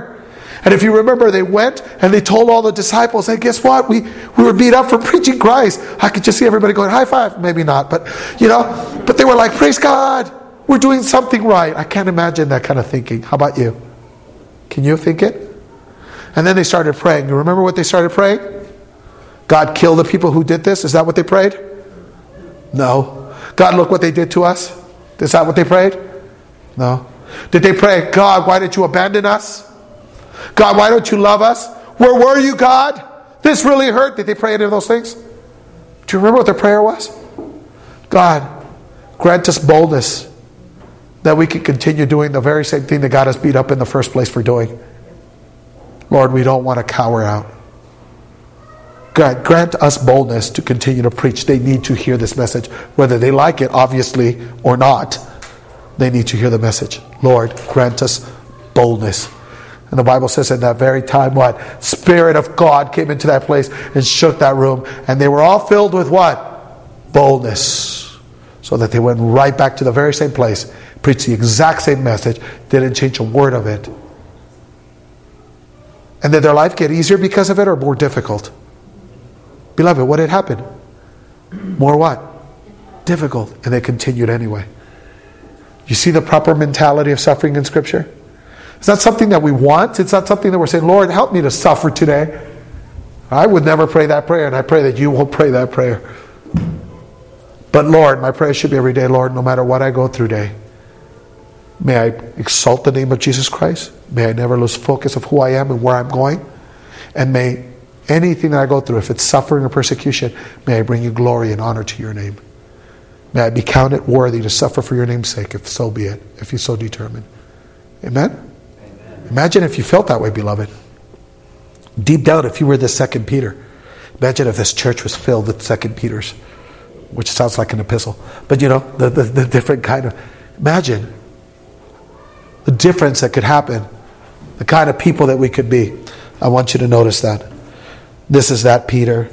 And if you remember, they went and they told all the disciples, hey, guess what? We, we were beat up for preaching Christ. I could just see everybody going, high five. Maybe not, but, you know, but they were like, praise God. We're doing something right. I can't imagine that kind of thinking. How about you? Can you think it? And then they started praying. You remember what they started praying? God, kill the people who did this. Is that what they prayed? No. God, look what they did to us. Is that what they prayed? No. Did they pray, God, why did you abandon us? God, why don't you love us? Where were you, God? This really hurt. Did they pray any of those things? Do you remember what their prayer was? God, grant us boldness that we can continue doing the very same thing that got us beat up in the first place for doing. Lord, we don't want to cower out. God, grant us boldness to continue to preach. They need to hear this message. Whether they like it, obviously, or not, they need to hear the message. Lord, grant us boldness. And the Bible says at that very time, what? Spirit of God came into that place and shook that room. And they were all filled with what? Boldness. So that they went right back to the very same place, preached the exact same message, didn't change a word of it. And did their life get easier because of it or more difficult? Beloved, what had happened? More what? Difficult. And they continued anyway. You see the proper mentality of suffering in Scripture? It's not something that we want. It's not something that we're saying, Lord, help me to suffer today. I would never pray that prayer, and I pray that you won't pray that prayer. But Lord, my prayer should be every day, Lord, no matter what I go through today, may I exalt the name of Jesus Christ. May I never lose focus of who I am and where I'm going. And may anything that I go through, if it's suffering or persecution, may I bring you glory and honor to your name. May I be counted worthy to suffer for your name's sake, if so be it, if you so determine. Amen? Amen. Imagine if you felt that way, beloved. Deep down, if you were this Second Peter. Imagine if this church was filled with Second Peters, which sounds like an epistle. But you know, the, the, the different kind of... Imagine the difference that could happen, the kind of people that we could be. I want you to notice that. This is that Peter.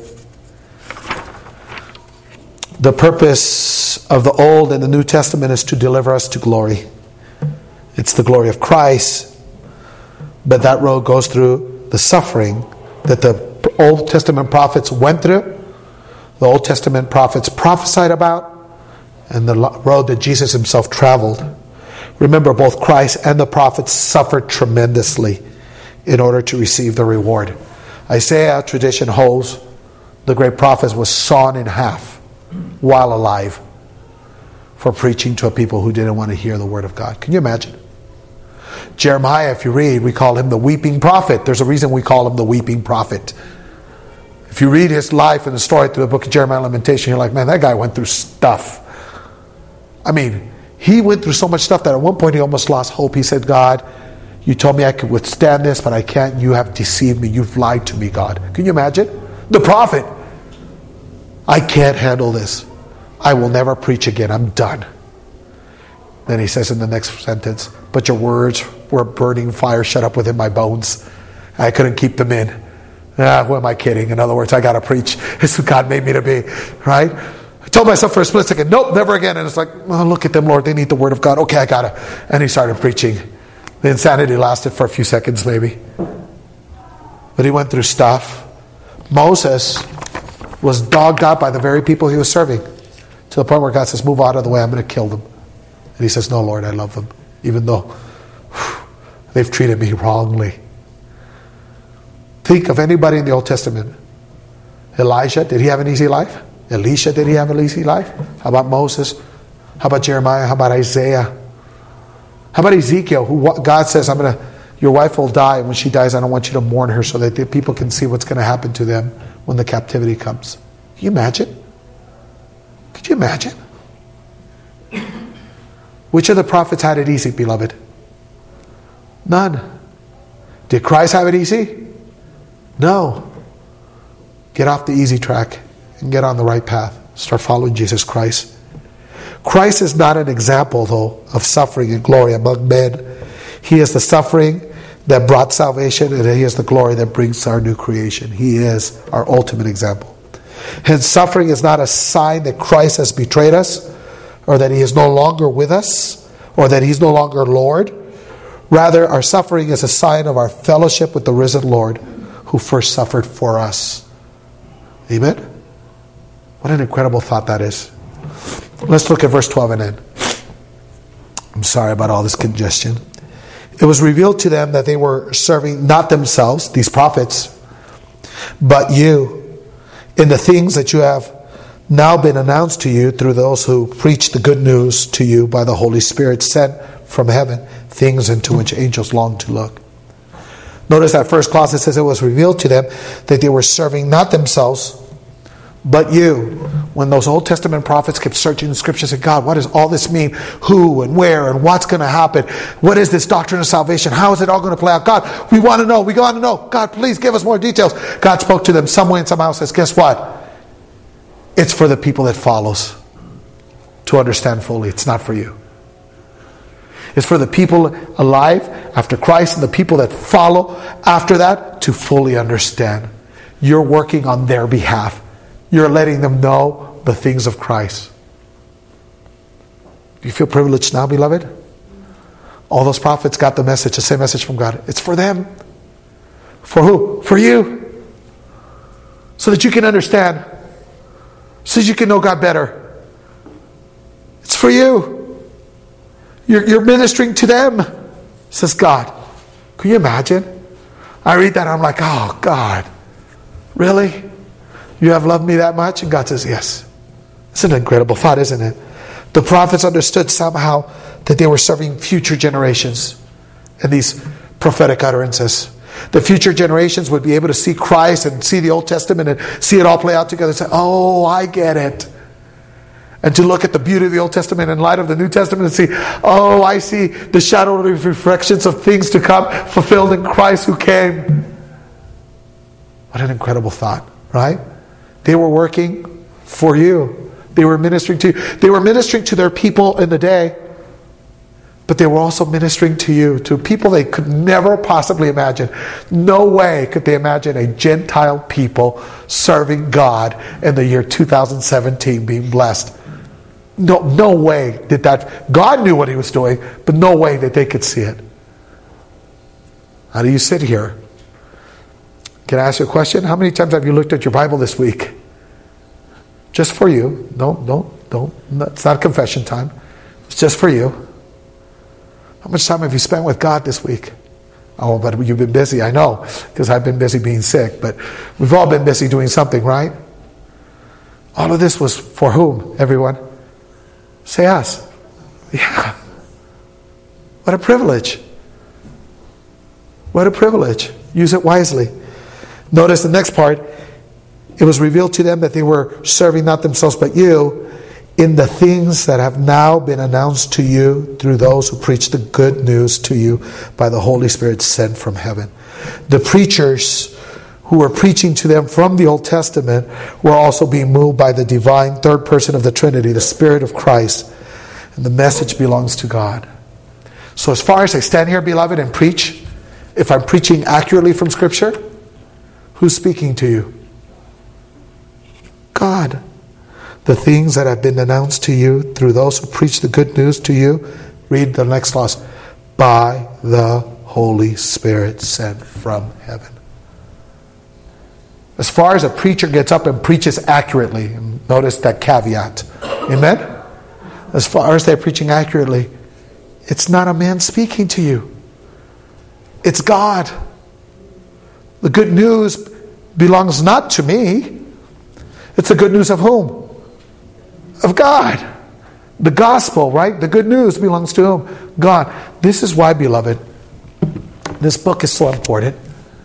The purpose of the Old and the New Testament is to deliver us to glory. It's the glory of Christ. But that road goes through the suffering that the Old Testament prophets went through, the Old Testament prophets prophesied about, and the road that Jesus himself traveled. Remember, both Christ and the prophets suffered tremendously in order to receive the reward. Isaiah, tradition holds, the great prophet was sawn in half while alive for preaching to a people who didn't want to hear the word of God. Can you imagine? Jeremiah, if you read, we call him the weeping prophet. There's a reason we call him the weeping prophet. If you read his life and the story through the book of Jeremiah Lamentation, you're like, man, that guy went through stuff. I mean, he went through so much stuff that at one point he almost lost hope. He said, God, you told me I could withstand this, but I can't. You have deceived me. You've lied to me, God. Can you imagine? The prophet. I can't handle this. I will never preach again. I'm done. Then he says in the next sentence, but your words were burning fire shut up within my bones. I couldn't keep them in. Ah, who am I kidding? In other words, I got to preach. It's who God made me to be. Right? I told myself for a split second, nope, never again. And it's like, oh, look at them, Lord. They need the word of God. Okay, I got it. And he started preaching. The insanity lasted for a few seconds maybe. But he went through stuff. Moses was dogged out by the very people he was serving. To the point where God says, move out of the way, I'm going to kill them. And he says, no, Lord, I love them. Even though whew, they've treated me wrongly. Think of anybody in the Old Testament. Elijah, did he have an easy life? Elisha, did he have an easy life? How about Moses? How about Jeremiah? How about Isaiah? How about Ezekiel, who God says, I'm going to, your wife will die, and when she dies, I don't want you to mourn her so that the people can see what's going to happen to them when the captivity comes. Can you imagine? Could you imagine? Which of the prophets had it easy, beloved? None. Did Christ have it easy? No. Get off the easy track and get on the right path. Start following Jesus Christ. Christ is not an example, though, of suffering and glory among men. He is the suffering that brought salvation, and He is the glory that brings our new creation. He is our ultimate example. Hence, suffering is not a sign that Christ has betrayed us, or that He is no longer with us, or that He's no longer Lord. Rather, our suffering is a sign of our fellowship with the risen Lord, who first suffered for us. Amen? What an incredible thought that is. Let's look at verse twelve and end. I'm sorry about all this congestion. It was revealed to them that they were serving not themselves, these prophets, but you, in the things that you have now been announced to you through those who preach the good news to you by the Holy Spirit sent from heaven, things into which angels long to look. Notice that first clause, it says it was revealed to them that they were serving not themselves, but you. When those Old Testament prophets kept searching the scriptures and God, what does all this mean? Who and where and what's going to happen? What is this doctrine of salvation? How is it all going to play out? God, we want to know. We want to know. God, please give us more details. God spoke to them some way and somehow, says, guess what? It's for the people that follows to understand fully. It's not for you. It's for the people alive after Christ and the people that follow after that to fully understand. You're working on their behalf. You're letting them know the things of Christ. Do you feel privileged now, beloved? All those prophets got the message, the same message from God. It's for them. For who? For you. So that you can understand. So that you can know God better. It's for you. You're, you're ministering to them, says God. Can you imagine? I read that and I'm like, oh God, really? You have loved me that much? And God says, yes. It's an incredible thought, isn't it? The prophets understood somehow that they were serving future generations in these prophetic utterances. The future generations would be able to see Christ and see the Old Testament and see it all play out together and say, oh, I get it. And to look at the beauty of the Old Testament in light of the New Testament and see, oh, I see the shadow of the reflections of things to come fulfilled in Christ who came. What an incredible thought, right? They were working for you. They were ministering to you. They were ministering to their people in the day, but they were also ministering to you, to people they could never possibly imagine. No way could they imagine a Gentile people serving God in the year two thousand seventeen, being blessed. No, no way did that. God knew what he was doing, but no way that they could see it. How do you sit here? Can I ask you a question? How many times have you looked at your Bible this week? Just for you. Don't, don't, don't. It's not confession time. It's just for you. How much time have you spent with God this week? Oh, but you've been busy. I know, because I've been busy being sick. But we've all been busy doing something, right? All of this was for whom, everyone? Say us. Yeah. What a privilege. What a privilege. Use it wisely. Notice the next part. It was revealed to them that they were serving not themselves but you in the things that have now been announced to you through those who preach the good news to you by the Holy Spirit sent from heaven. The preachers who were preaching to them from the Old Testament were also being moved by the divine third person of the Trinity, the Spirit of Christ. And the message belongs to God. So as far as I stand here, beloved, and preach, if I'm preaching accurately from Scripture, who's speaking to you? God. The things that have been announced to you through those who preach the good news to you, read the next clause, by the Holy Spirit sent from heaven. As far as a preacher gets up and preaches accurately, and notice that caveat, amen? As far as they're preaching accurately, it's not a man speaking to you. It's God. The good news belongs not to me. It's the good news of whom? Of God. The gospel, right? The good news belongs to whom? God. This is why, beloved, this book is so important.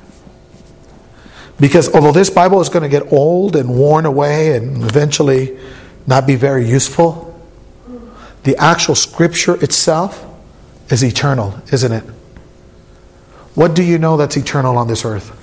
Because although this Bible is going to get old and worn away and eventually not be very useful, the actual Scripture itself is eternal, isn't it? What do you know that's eternal on this earth?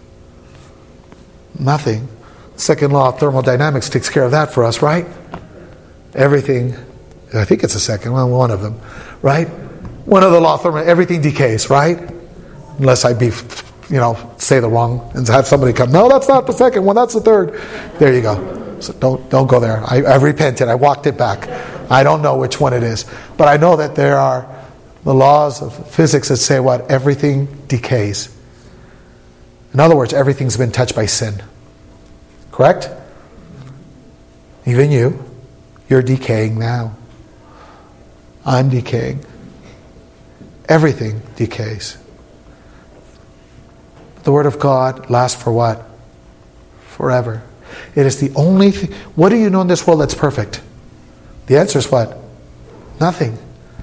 Nothing. Second law of thermodynamics takes care of that for us, right? Everything, I think it's the second one, one of them, right? One of the law of thermodynamics, everything decays, right? Unless I be, you know, say the wrong and have somebody come, no, that's not the second one, that's the third. There you go. So don't don't go there. I, I've repented. I walked it back. I don't know which one it is. But I know that there are the laws of physics that say what? Everything decays. In other words, everything's been touched by sin. Correct? Even you. You're decaying now. I'm decaying. Everything decays. The Word of God lasts for what? Forever. It is the only thing. What do you know in this world that's perfect? The answer is what? Nothing.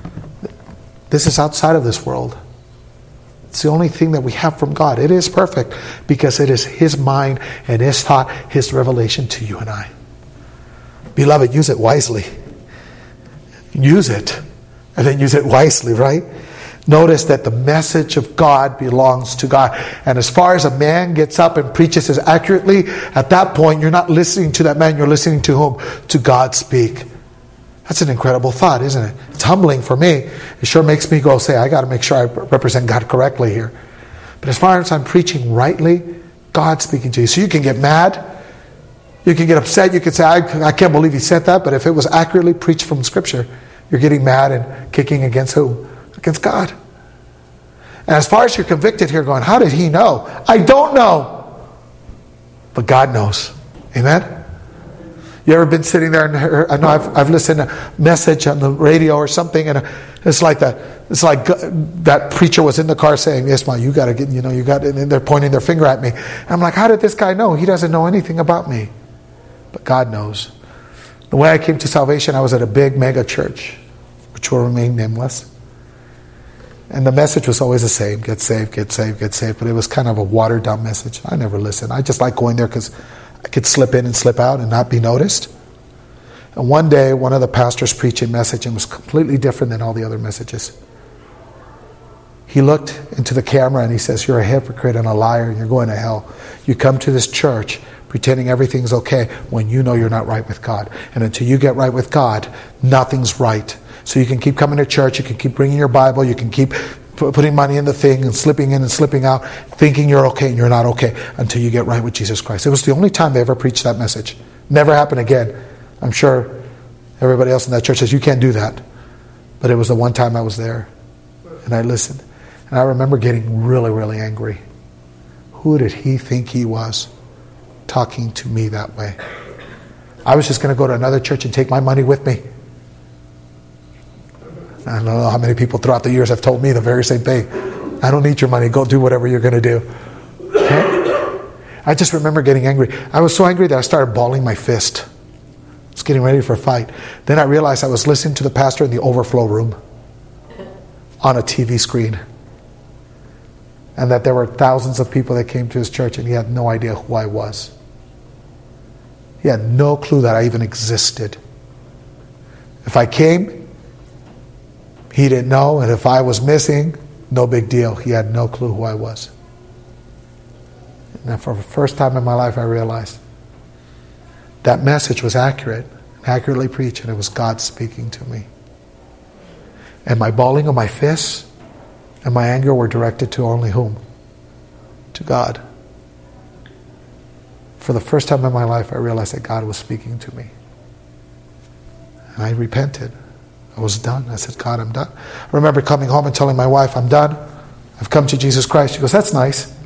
This is outside of this world. It's the only thing that we have from God. It is perfect because it is His mind and His thought, His revelation to you and I. Beloved, use it wisely. Use it. And then use it wisely, right? Notice that the message of God belongs to God. And as far as a man gets up and preaches as accurately, at that point, you're not listening to that man. You're listening to whom? To God speak. That's an incredible thought, isn't it? It's humbling for me. It sure makes me go say, I got to make sure I represent God correctly here. But as far as I'm preaching rightly, God's speaking to you. So you can get mad. You can get upset. You can say, I, I can't believe he said that. But if it was accurately preached from Scripture, you're getting mad and kicking against who? Against God. And as far as you're convicted here going, how did he know? I don't know. But God knows. Amen? You ever been sitting there and heard, I know I've, I've listened to a message on the radio or something, and it's like that. It's like that preacher was in the car saying, Ismael, you got to get, you know, you got, and they're pointing their finger at me. And I'm like, how did this guy know? He doesn't know anything about me. But God knows. The way I came to salvation, I was at a big mega church, which will remain nameless. And the message was always the same: get saved, get saved, get saved. But it was kind of a watered down message. I never listened. I just like going there because I could slip in and slip out and not be noticed. And one day, one of the pastors preached a message and was completely different than all the other messages. He looked into the camera and he says, you're a hypocrite and a liar and you're going to hell. You come to this church pretending everything's okay when you know you're not right with God. And until you get right with God, nothing's right. So you can keep coming to church, you can keep bringing your Bible, you can keep putting money in the thing and slipping in and slipping out, thinking you're okay and you're not okay until you get right with Jesus Christ. It was the only time they ever preached that message. Never happened again. I'm sure everybody else in that church says, you can't do that. But it was the one time I was there. And I listened. And I remember getting really, really angry. Who did he think he was talking to me that way? I was just going to go to another church and take my money with me. I don't know how many people throughout the years have told me the very same thing. I don't need your money. Go do whatever you're going to do. Okay? I just remember getting angry. I was so angry that I started balling my fist. I was getting ready for a fight. Then I realized I was listening to the pastor in the overflow room on a T V screen. And that there were thousands of people that came to his church and he had no idea who I was. He had no clue that I even existed. If I came, he didn't know, and if I was missing, no big deal. He had no clue who I was. And for the first time in my life, I realized that message was accurate, accurately preached, and it was God speaking to me. And my balling of my fists and my anger were directed to only whom? To God. For the first time in my life, I realized that God was speaking to me. And I repented. I was done. I said, God, I'm done. I remember coming home and telling my wife, I'm done. I've come to Jesus Christ. She goes, that's nice.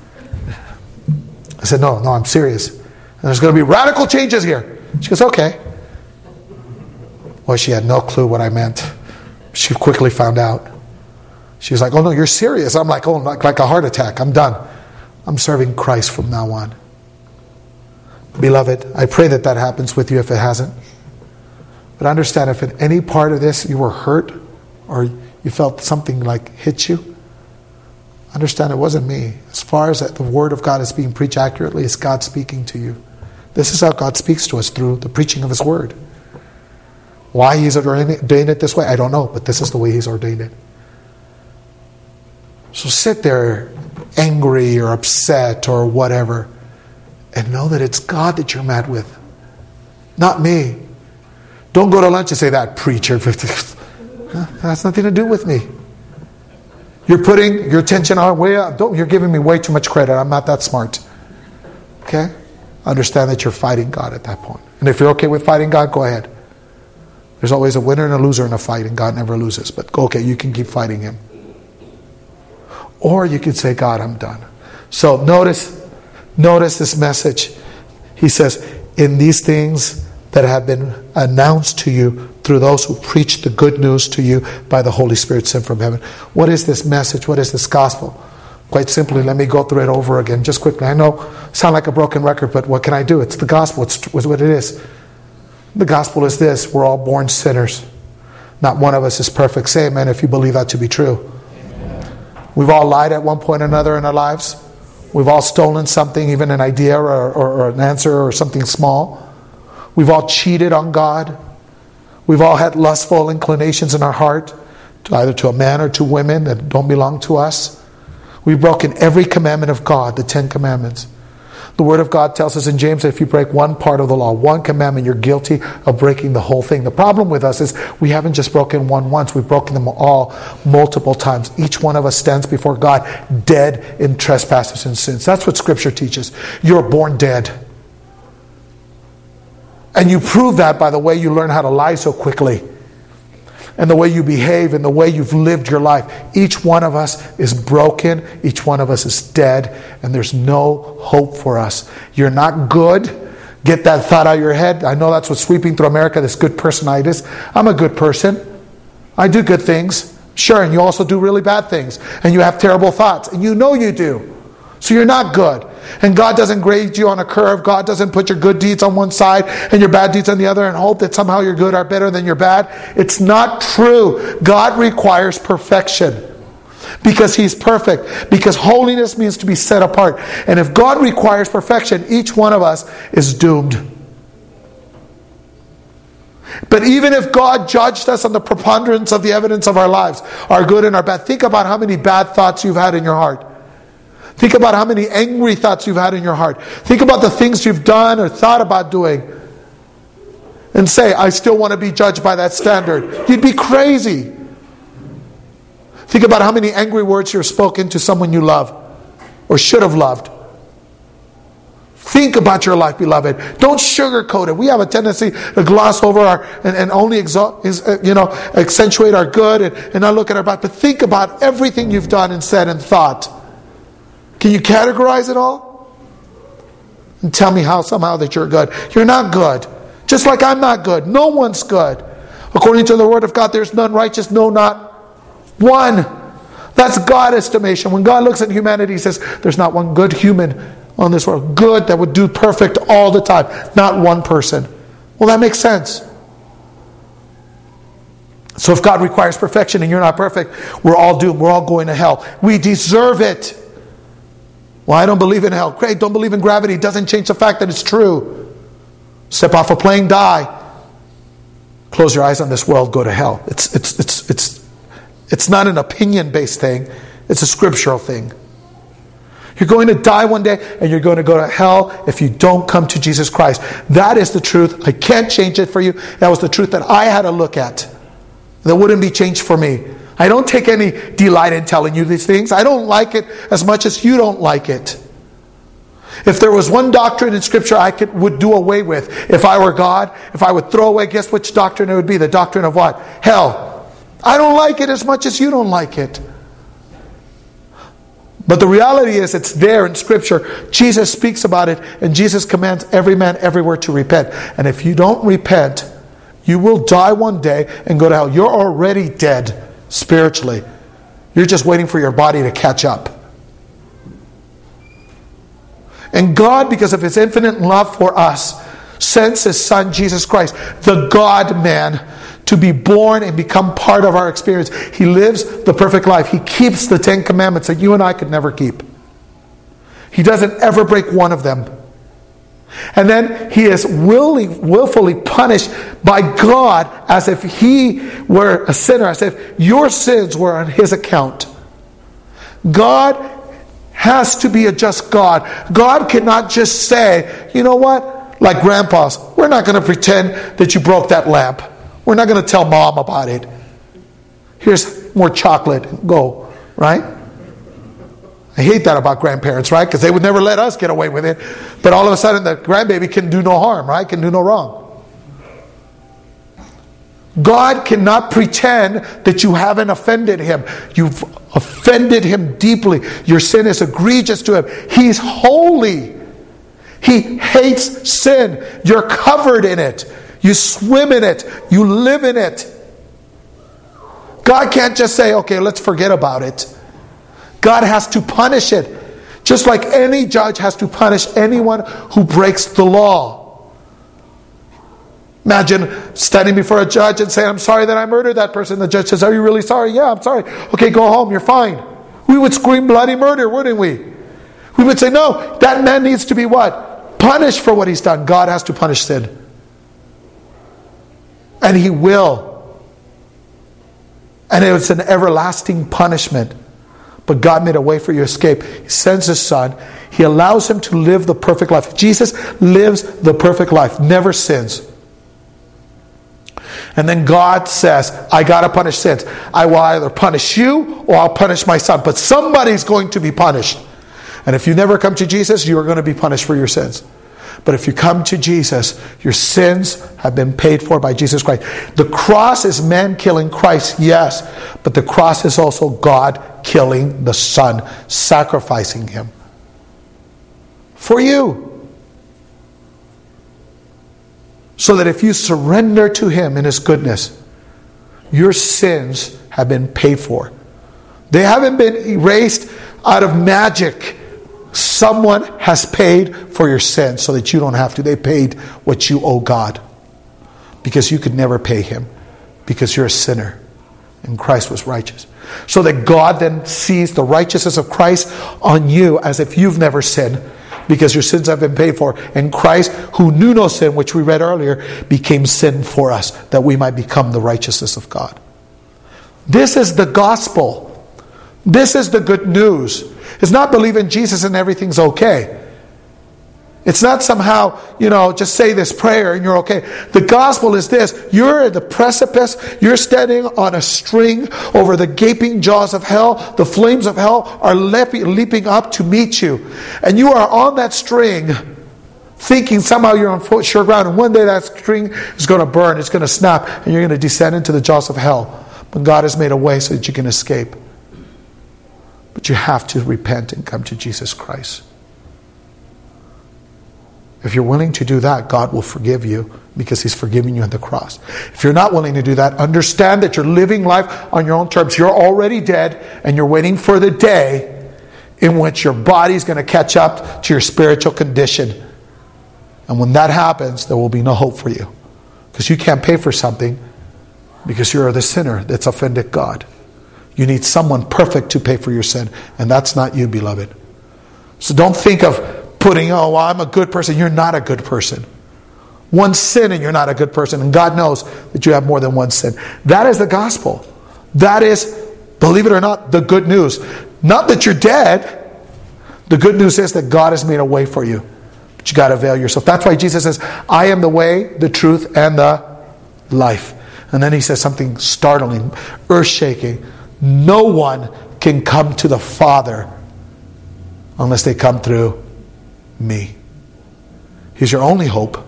I said, no, no, I'm serious. And there's going to be radical changes here. She goes, okay. Well, she had no clue what I meant. She quickly found out. She was like, oh no, you're serious. I'm like, oh, like, like a heart attack. I'm done. I'm serving Christ from now on. Beloved, I pray that that happens with you if it hasn't. But understand, if in any part of this you were hurt or you felt something like hit you, understand it wasn't me. As far as the Word of God is being preached accurately, it's God speaking to you. This is how God speaks to us, through the preaching of His Word. Why He's ordained it this way, I don't know, but this is the way He's ordained it. So sit there angry or upset or whatever and know that it's God that you're mad with, not me. Don't go to lunch and say, that preacher. That has nothing to do with me. You're putting your attention on way up. Don't, you're giving me way too much credit. I'm not that smart. Okay? Understand that you're fighting God at that point. And if you're okay with fighting God, go ahead. There's always a winner and a loser in a fight, and God never loses. But okay, you can keep fighting him. Or you can say, God, I'm done. So notice, notice this message. He says, in these things that have been announced to you through those who preach the good news to you by the Holy Spirit sent from heaven. What is this message? What is this gospel? Quite simply, let me go through it over again just quickly. I know I sound like a broken record, but what can I do? It's the gospel. It's, it's what it is. The gospel is this. We're all born sinners. Not one of us is perfect. Say amen if you believe that to be true. Amen. We've all lied at one point or another in our lives. We've all stolen something, even an idea or, or, or an answer or something small. We've all cheated on God. We've all had lustful inclinations in our heart, to either to a man or to women that don't belong to us. We've broken every commandment of God, the Ten Commandments. The Word of God tells us in James that if you break one part of the law, one commandment, you're guilty of breaking the whole thing. The problem with us is we haven't just broken one once, we've broken them all multiple times. Each one of us stands before God dead in trespasses and sins. That's what Scripture teaches. You're born dead. And you prove that by the way you learn how to lie so quickly, and the way you behave, and the way you've lived your life. Each one of us is broken. Each one of us is dead. And there's no hope for us. You're not good. Get that thought out of your head. I know that's what's sweeping through America, this good personitis. I'm a good person. I do good things. Sure, and you also do really bad things. And you have terrible thoughts. And you know you do. So you're not good. And God doesn't grade you on a curve. God doesn't put your good deeds on one side and your bad deeds on the other and hope that somehow your good are better than your bad. It's not true. God requires perfection because He's perfect. Because holiness means to be set apart. And if God requires perfection, each one of us is doomed. But even if God judged us on the preponderance of the evidence of our lives, our good and our bad, think about how many bad thoughts you've had in your heart. Think about how many angry thoughts you've had in your heart. Think about the things you've done or thought about doing. And say, I still want to be judged by that standard. You'd be crazy. Think about how many angry words you've spoken to someone you love or should have loved. Think about your life, beloved. Don't sugarcoat it. We have a tendency to gloss over our and, and only exalt, you know, accentuate our good and, and not look at our bad. But think about everything you've done and said and thought. Can you categorize it all? And tell me how somehow that you're good. You're not good. Just like I'm not good. No one's good. According to the Word of God, there's none righteous, no, not one. That's God's estimation. When God looks at humanity, He says, there's not one good human on this world. Good that would do perfect all the time. Not one person. Well, that makes sense. So if God requires perfection and you're not perfect, we're all doomed. We're all going to hell. We deserve it. Well, I don't believe in hell. Great, don't believe in gravity. It doesn't change the fact that it's true. Step off a plane, die. Close your eyes on this world, go to hell. It's it's it's it's it's not an opinion-based thing. It's a scriptural thing. You're going to die one day and you're going to go to hell if you don't come to Jesus Christ. That is the truth. I can't change it for you. That was the truth that I had to look at. That wouldn't be changed for me. I don't take any delight in telling you these things. I don't like it as much as you don't like it. If there was one doctrine in Scripture I could would do away with, if I were God, if I would throw away, guess which doctrine it would be? The doctrine of what? Hell. I don't like it as much as you don't like it. But the reality is it's there in Scripture. Jesus speaks about it, and Jesus commands every man everywhere to repent. And if you don't repent, you will die one day and go to hell. You're already dead. Spiritually, you're just waiting for your body to catch up. And God, because of His infinite love for us, sends His Son Jesus Christ, the God-man, to be born and become part of our experience. He lives the perfect life. He keeps the Ten Commandments that you and I could never keep. He doesn't ever break one of them. And then He is willing, willfully punished by God as if He were a sinner, as if your sins were on His account. God has to be a just God. God cannot just say, you know what, like grandpas, we're not going to pretend that you broke that lamp. We're not going to tell mom about it. Here's more chocolate. Go, right? I hate that about grandparents, right? Because they would never let us get away with it. But all of a sudden the grandbaby can do no harm, right? Can do no wrong. God cannot pretend that you haven't offended him. You've offended him deeply. Your sin is egregious to him. He's holy. He hates sin. You're covered in it. You swim in it. You live in it. God can't just say, okay, let's forget about it. God has to punish it. Just like any judge has to punish anyone who breaks the law. Imagine standing before a judge and saying, I'm sorry that I murdered that person. The judge says, are you really sorry? Yeah, I'm sorry. Okay, go home. You're fine. We would scream bloody murder, wouldn't we? We would say, no, that man needs to be what? Punished for what he's done. God has to punish sin. And he will. And it's an everlasting punishment. But God made a way for your escape. He sends his son. He allows him to live the perfect life. Jesus lives the perfect life. Never sins. And then God says, I got to punish sins. I will either punish you or I'll punish my son. But somebody's going to be punished. And if you never come to Jesus, you are going to be punished for your sins. But if you come to Jesus, your sins have been paid for by Jesus Christ. The cross is man killing Christ, yes. But the cross is also God killing the Son, sacrificing him. For you. So that if you surrender to him in his goodness, your sins have been paid for. They haven't been erased out of magic. Someone has paid for your sins so that you don't have to. They paid what you owe God. Because you could never pay him. Because you're a sinner. And Christ was righteous. So that God then sees the righteousness of Christ on you as if you've never sinned. Because your sins have been paid for. And Christ, who knew no sin, which we read earlier, became sin for us, that we might become the righteousness of God. This is the gospel. This is the good news. It's not believe in Jesus and everything's okay. It's not somehow, you know, just say this prayer and you're okay. The gospel is this. You're at the precipice. You're standing on a string over the gaping jaws of hell. The flames of hell are leaping up to meet you. And you are on that string thinking somehow you're on sure ground. And one day that string is going to burn. It's going to snap. And you're going to descend into the jaws of hell. But God has made a way so that you can escape. But you have to repent and come to Jesus Christ. If you're willing to do that, God will forgive you because he's forgiven you at the cross. If you're not willing to do that, understand that you're living life on your own terms. You're already dead and you're waiting for the day in which your body's going to catch up to your spiritual condition. And when that happens, there will be no hope for you. Because you can't pay for something because you're the sinner that's offended God. You need someone perfect to pay for your sin. And that's not you, beloved. So don't think of putting, oh, well, I'm a good person. You're not a good person. One sin and you're not a good person. And God knows that you have more than one sin. That is the gospel. That is, believe it or not, the good news. Not that you're dead. The good news is that God has made a way for you. But you got to avail yourself. That's why Jesus says, I am the way, the truth, and the life. And then he says something startling, earth-shaking. No one can come to the Father unless they come through me. He's your only hope.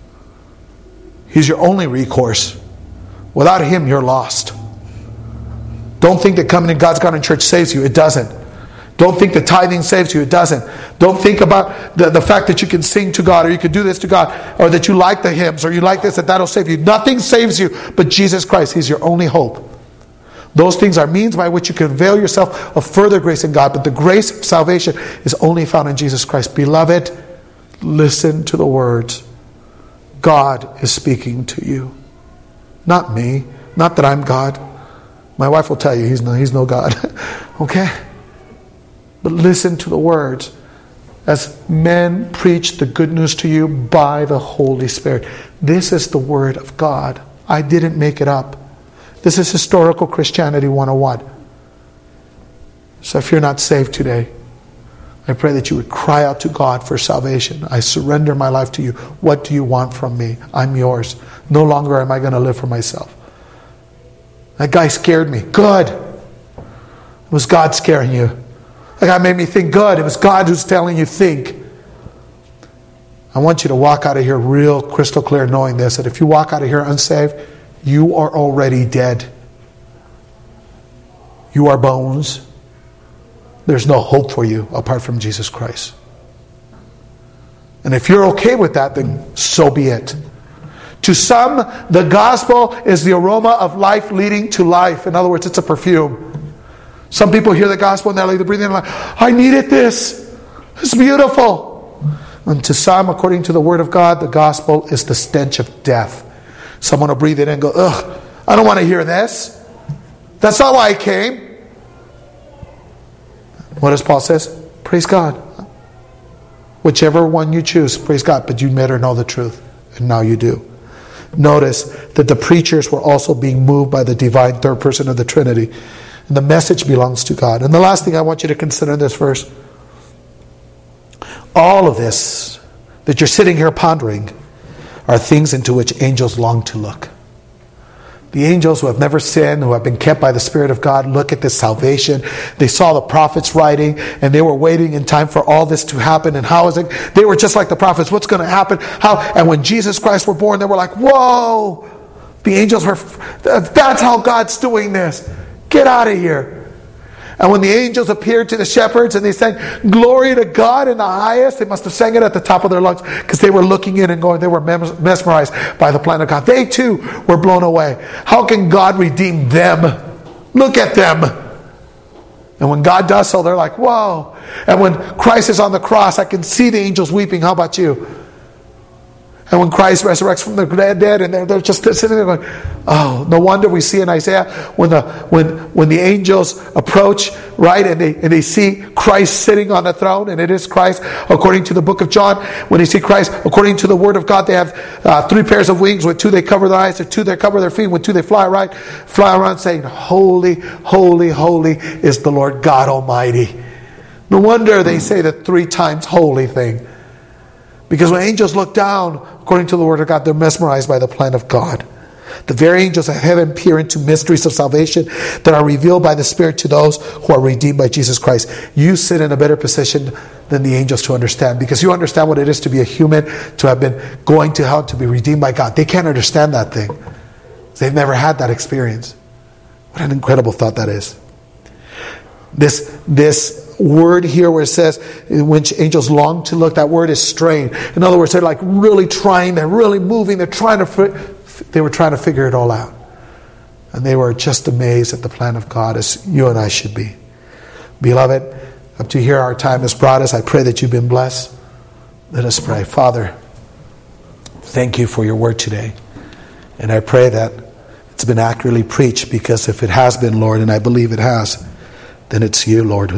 He's your only recourse. Without him, you're lost. Don't think that coming to God's Garden Church saves you. It doesn't. Don't think that tithing saves you. It doesn't. Don't think about the, the fact that you can sing to God or you can do this to God or that you like the hymns or you like this, that that'll save you. Nothing saves you but Jesus Christ. He's your only hope. Those things are means by which you can avail yourself of further grace in God. But the grace of salvation is only found in Jesus Christ. Beloved, listen to the words. God is speaking to you. Not me. Not that I'm God. My wife will tell you he's no, he's no God. Okay? But listen to the words. As men preach the good news to you by the Holy Spirit. This is the word of God. I didn't make it up. This is historical Christianity one oh one. So if you're not saved today, I pray that you would cry out to God for salvation. I surrender my life to you. What do you want from me? I'm yours. No longer am I going to live for myself. That guy scared me. Good. It was God scaring you. That guy made me think. Good. It was God who's telling you think. I want you to walk out of here real crystal clear knowing this, that if you walk out of here unsaved, You are already dead. You are bones. There's no hope for you apart from Jesus Christ. And if you're okay with that, then so be it. To some, the gospel is the aroma of life leading to life. In other words, it's a perfume. Some people hear the gospel and they're like, they're breathing in like, I needed this. It's beautiful. And to some, according to the word of God, the gospel is the stench of death. Someone will breathe it in and go, ugh, I don't want to hear this. That's not why I came. What does Paul says? Praise God. Whichever one you choose, praise God. But you better know the truth. And now you do. Notice that the preachers were also being moved by the divine third person of the Trinity. And the message belongs to God. And the last thing I want you to consider in this verse. All of this that you're sitting here pondering are things into which angels long to look. The angels who have never sinned, who have been kept by the Spirit of God, look at this salvation. They saw the prophets writing, and they were waiting in time for all this to happen. And how is it? They were just like the prophets. What's going to happen? How? And when Jesus Christ were born, they were like, whoa! The angels were, that's how God's doing this. Get out of here. And when the angels appeared to the shepherds and they sang, glory to God in the highest, they must have sang it at the top of their lungs because they were looking in and going, they were mesmerized by the plan of God. They too were blown away. How can God redeem them? Look at them. And when God does so, they're like, whoa. And when Christ is on the cross, I can see the angels weeping. How about you? And when Christ resurrects from the dead, and they're, they're just sitting there going, oh, no wonder we see in Isaiah when the when when the angels approach, right, and they and they see Christ sitting on the throne, and it is Christ, according to the book of John. When they see Christ, according to the word of God, they have uh, three pairs of wings. With two they cover their eyes, with two they cover their feet, with two they fly right, fly around saying, holy, holy, holy is the Lord God Almighty. No wonder they say the three times holy thing. Because when angels look down, according to the word of God, they're mesmerized by the plan of God. The very angels of heaven peer into mysteries of salvation that are revealed by the Spirit to those who are redeemed by Jesus Christ. You sit in a better position than the angels to understand, because you understand what it is to be a human, to have been going to hell, to be redeemed by God. They can't understand that thing. They've never had that experience. What an incredible thought that is. This, this word here where it says in which angels long to look, that word is strain. In other words, they're like really trying, they're really moving, they're trying to, they were trying to figure it all out. And they were just amazed at the plan of God, as you and I should be. Beloved, up to here our time has brought us. I pray that you've been blessed. Let us pray. Father, thank you for your word today. And I pray that it's been accurately preached, because if it has been, Lord, and I believe it has, then it's you, Lord, who's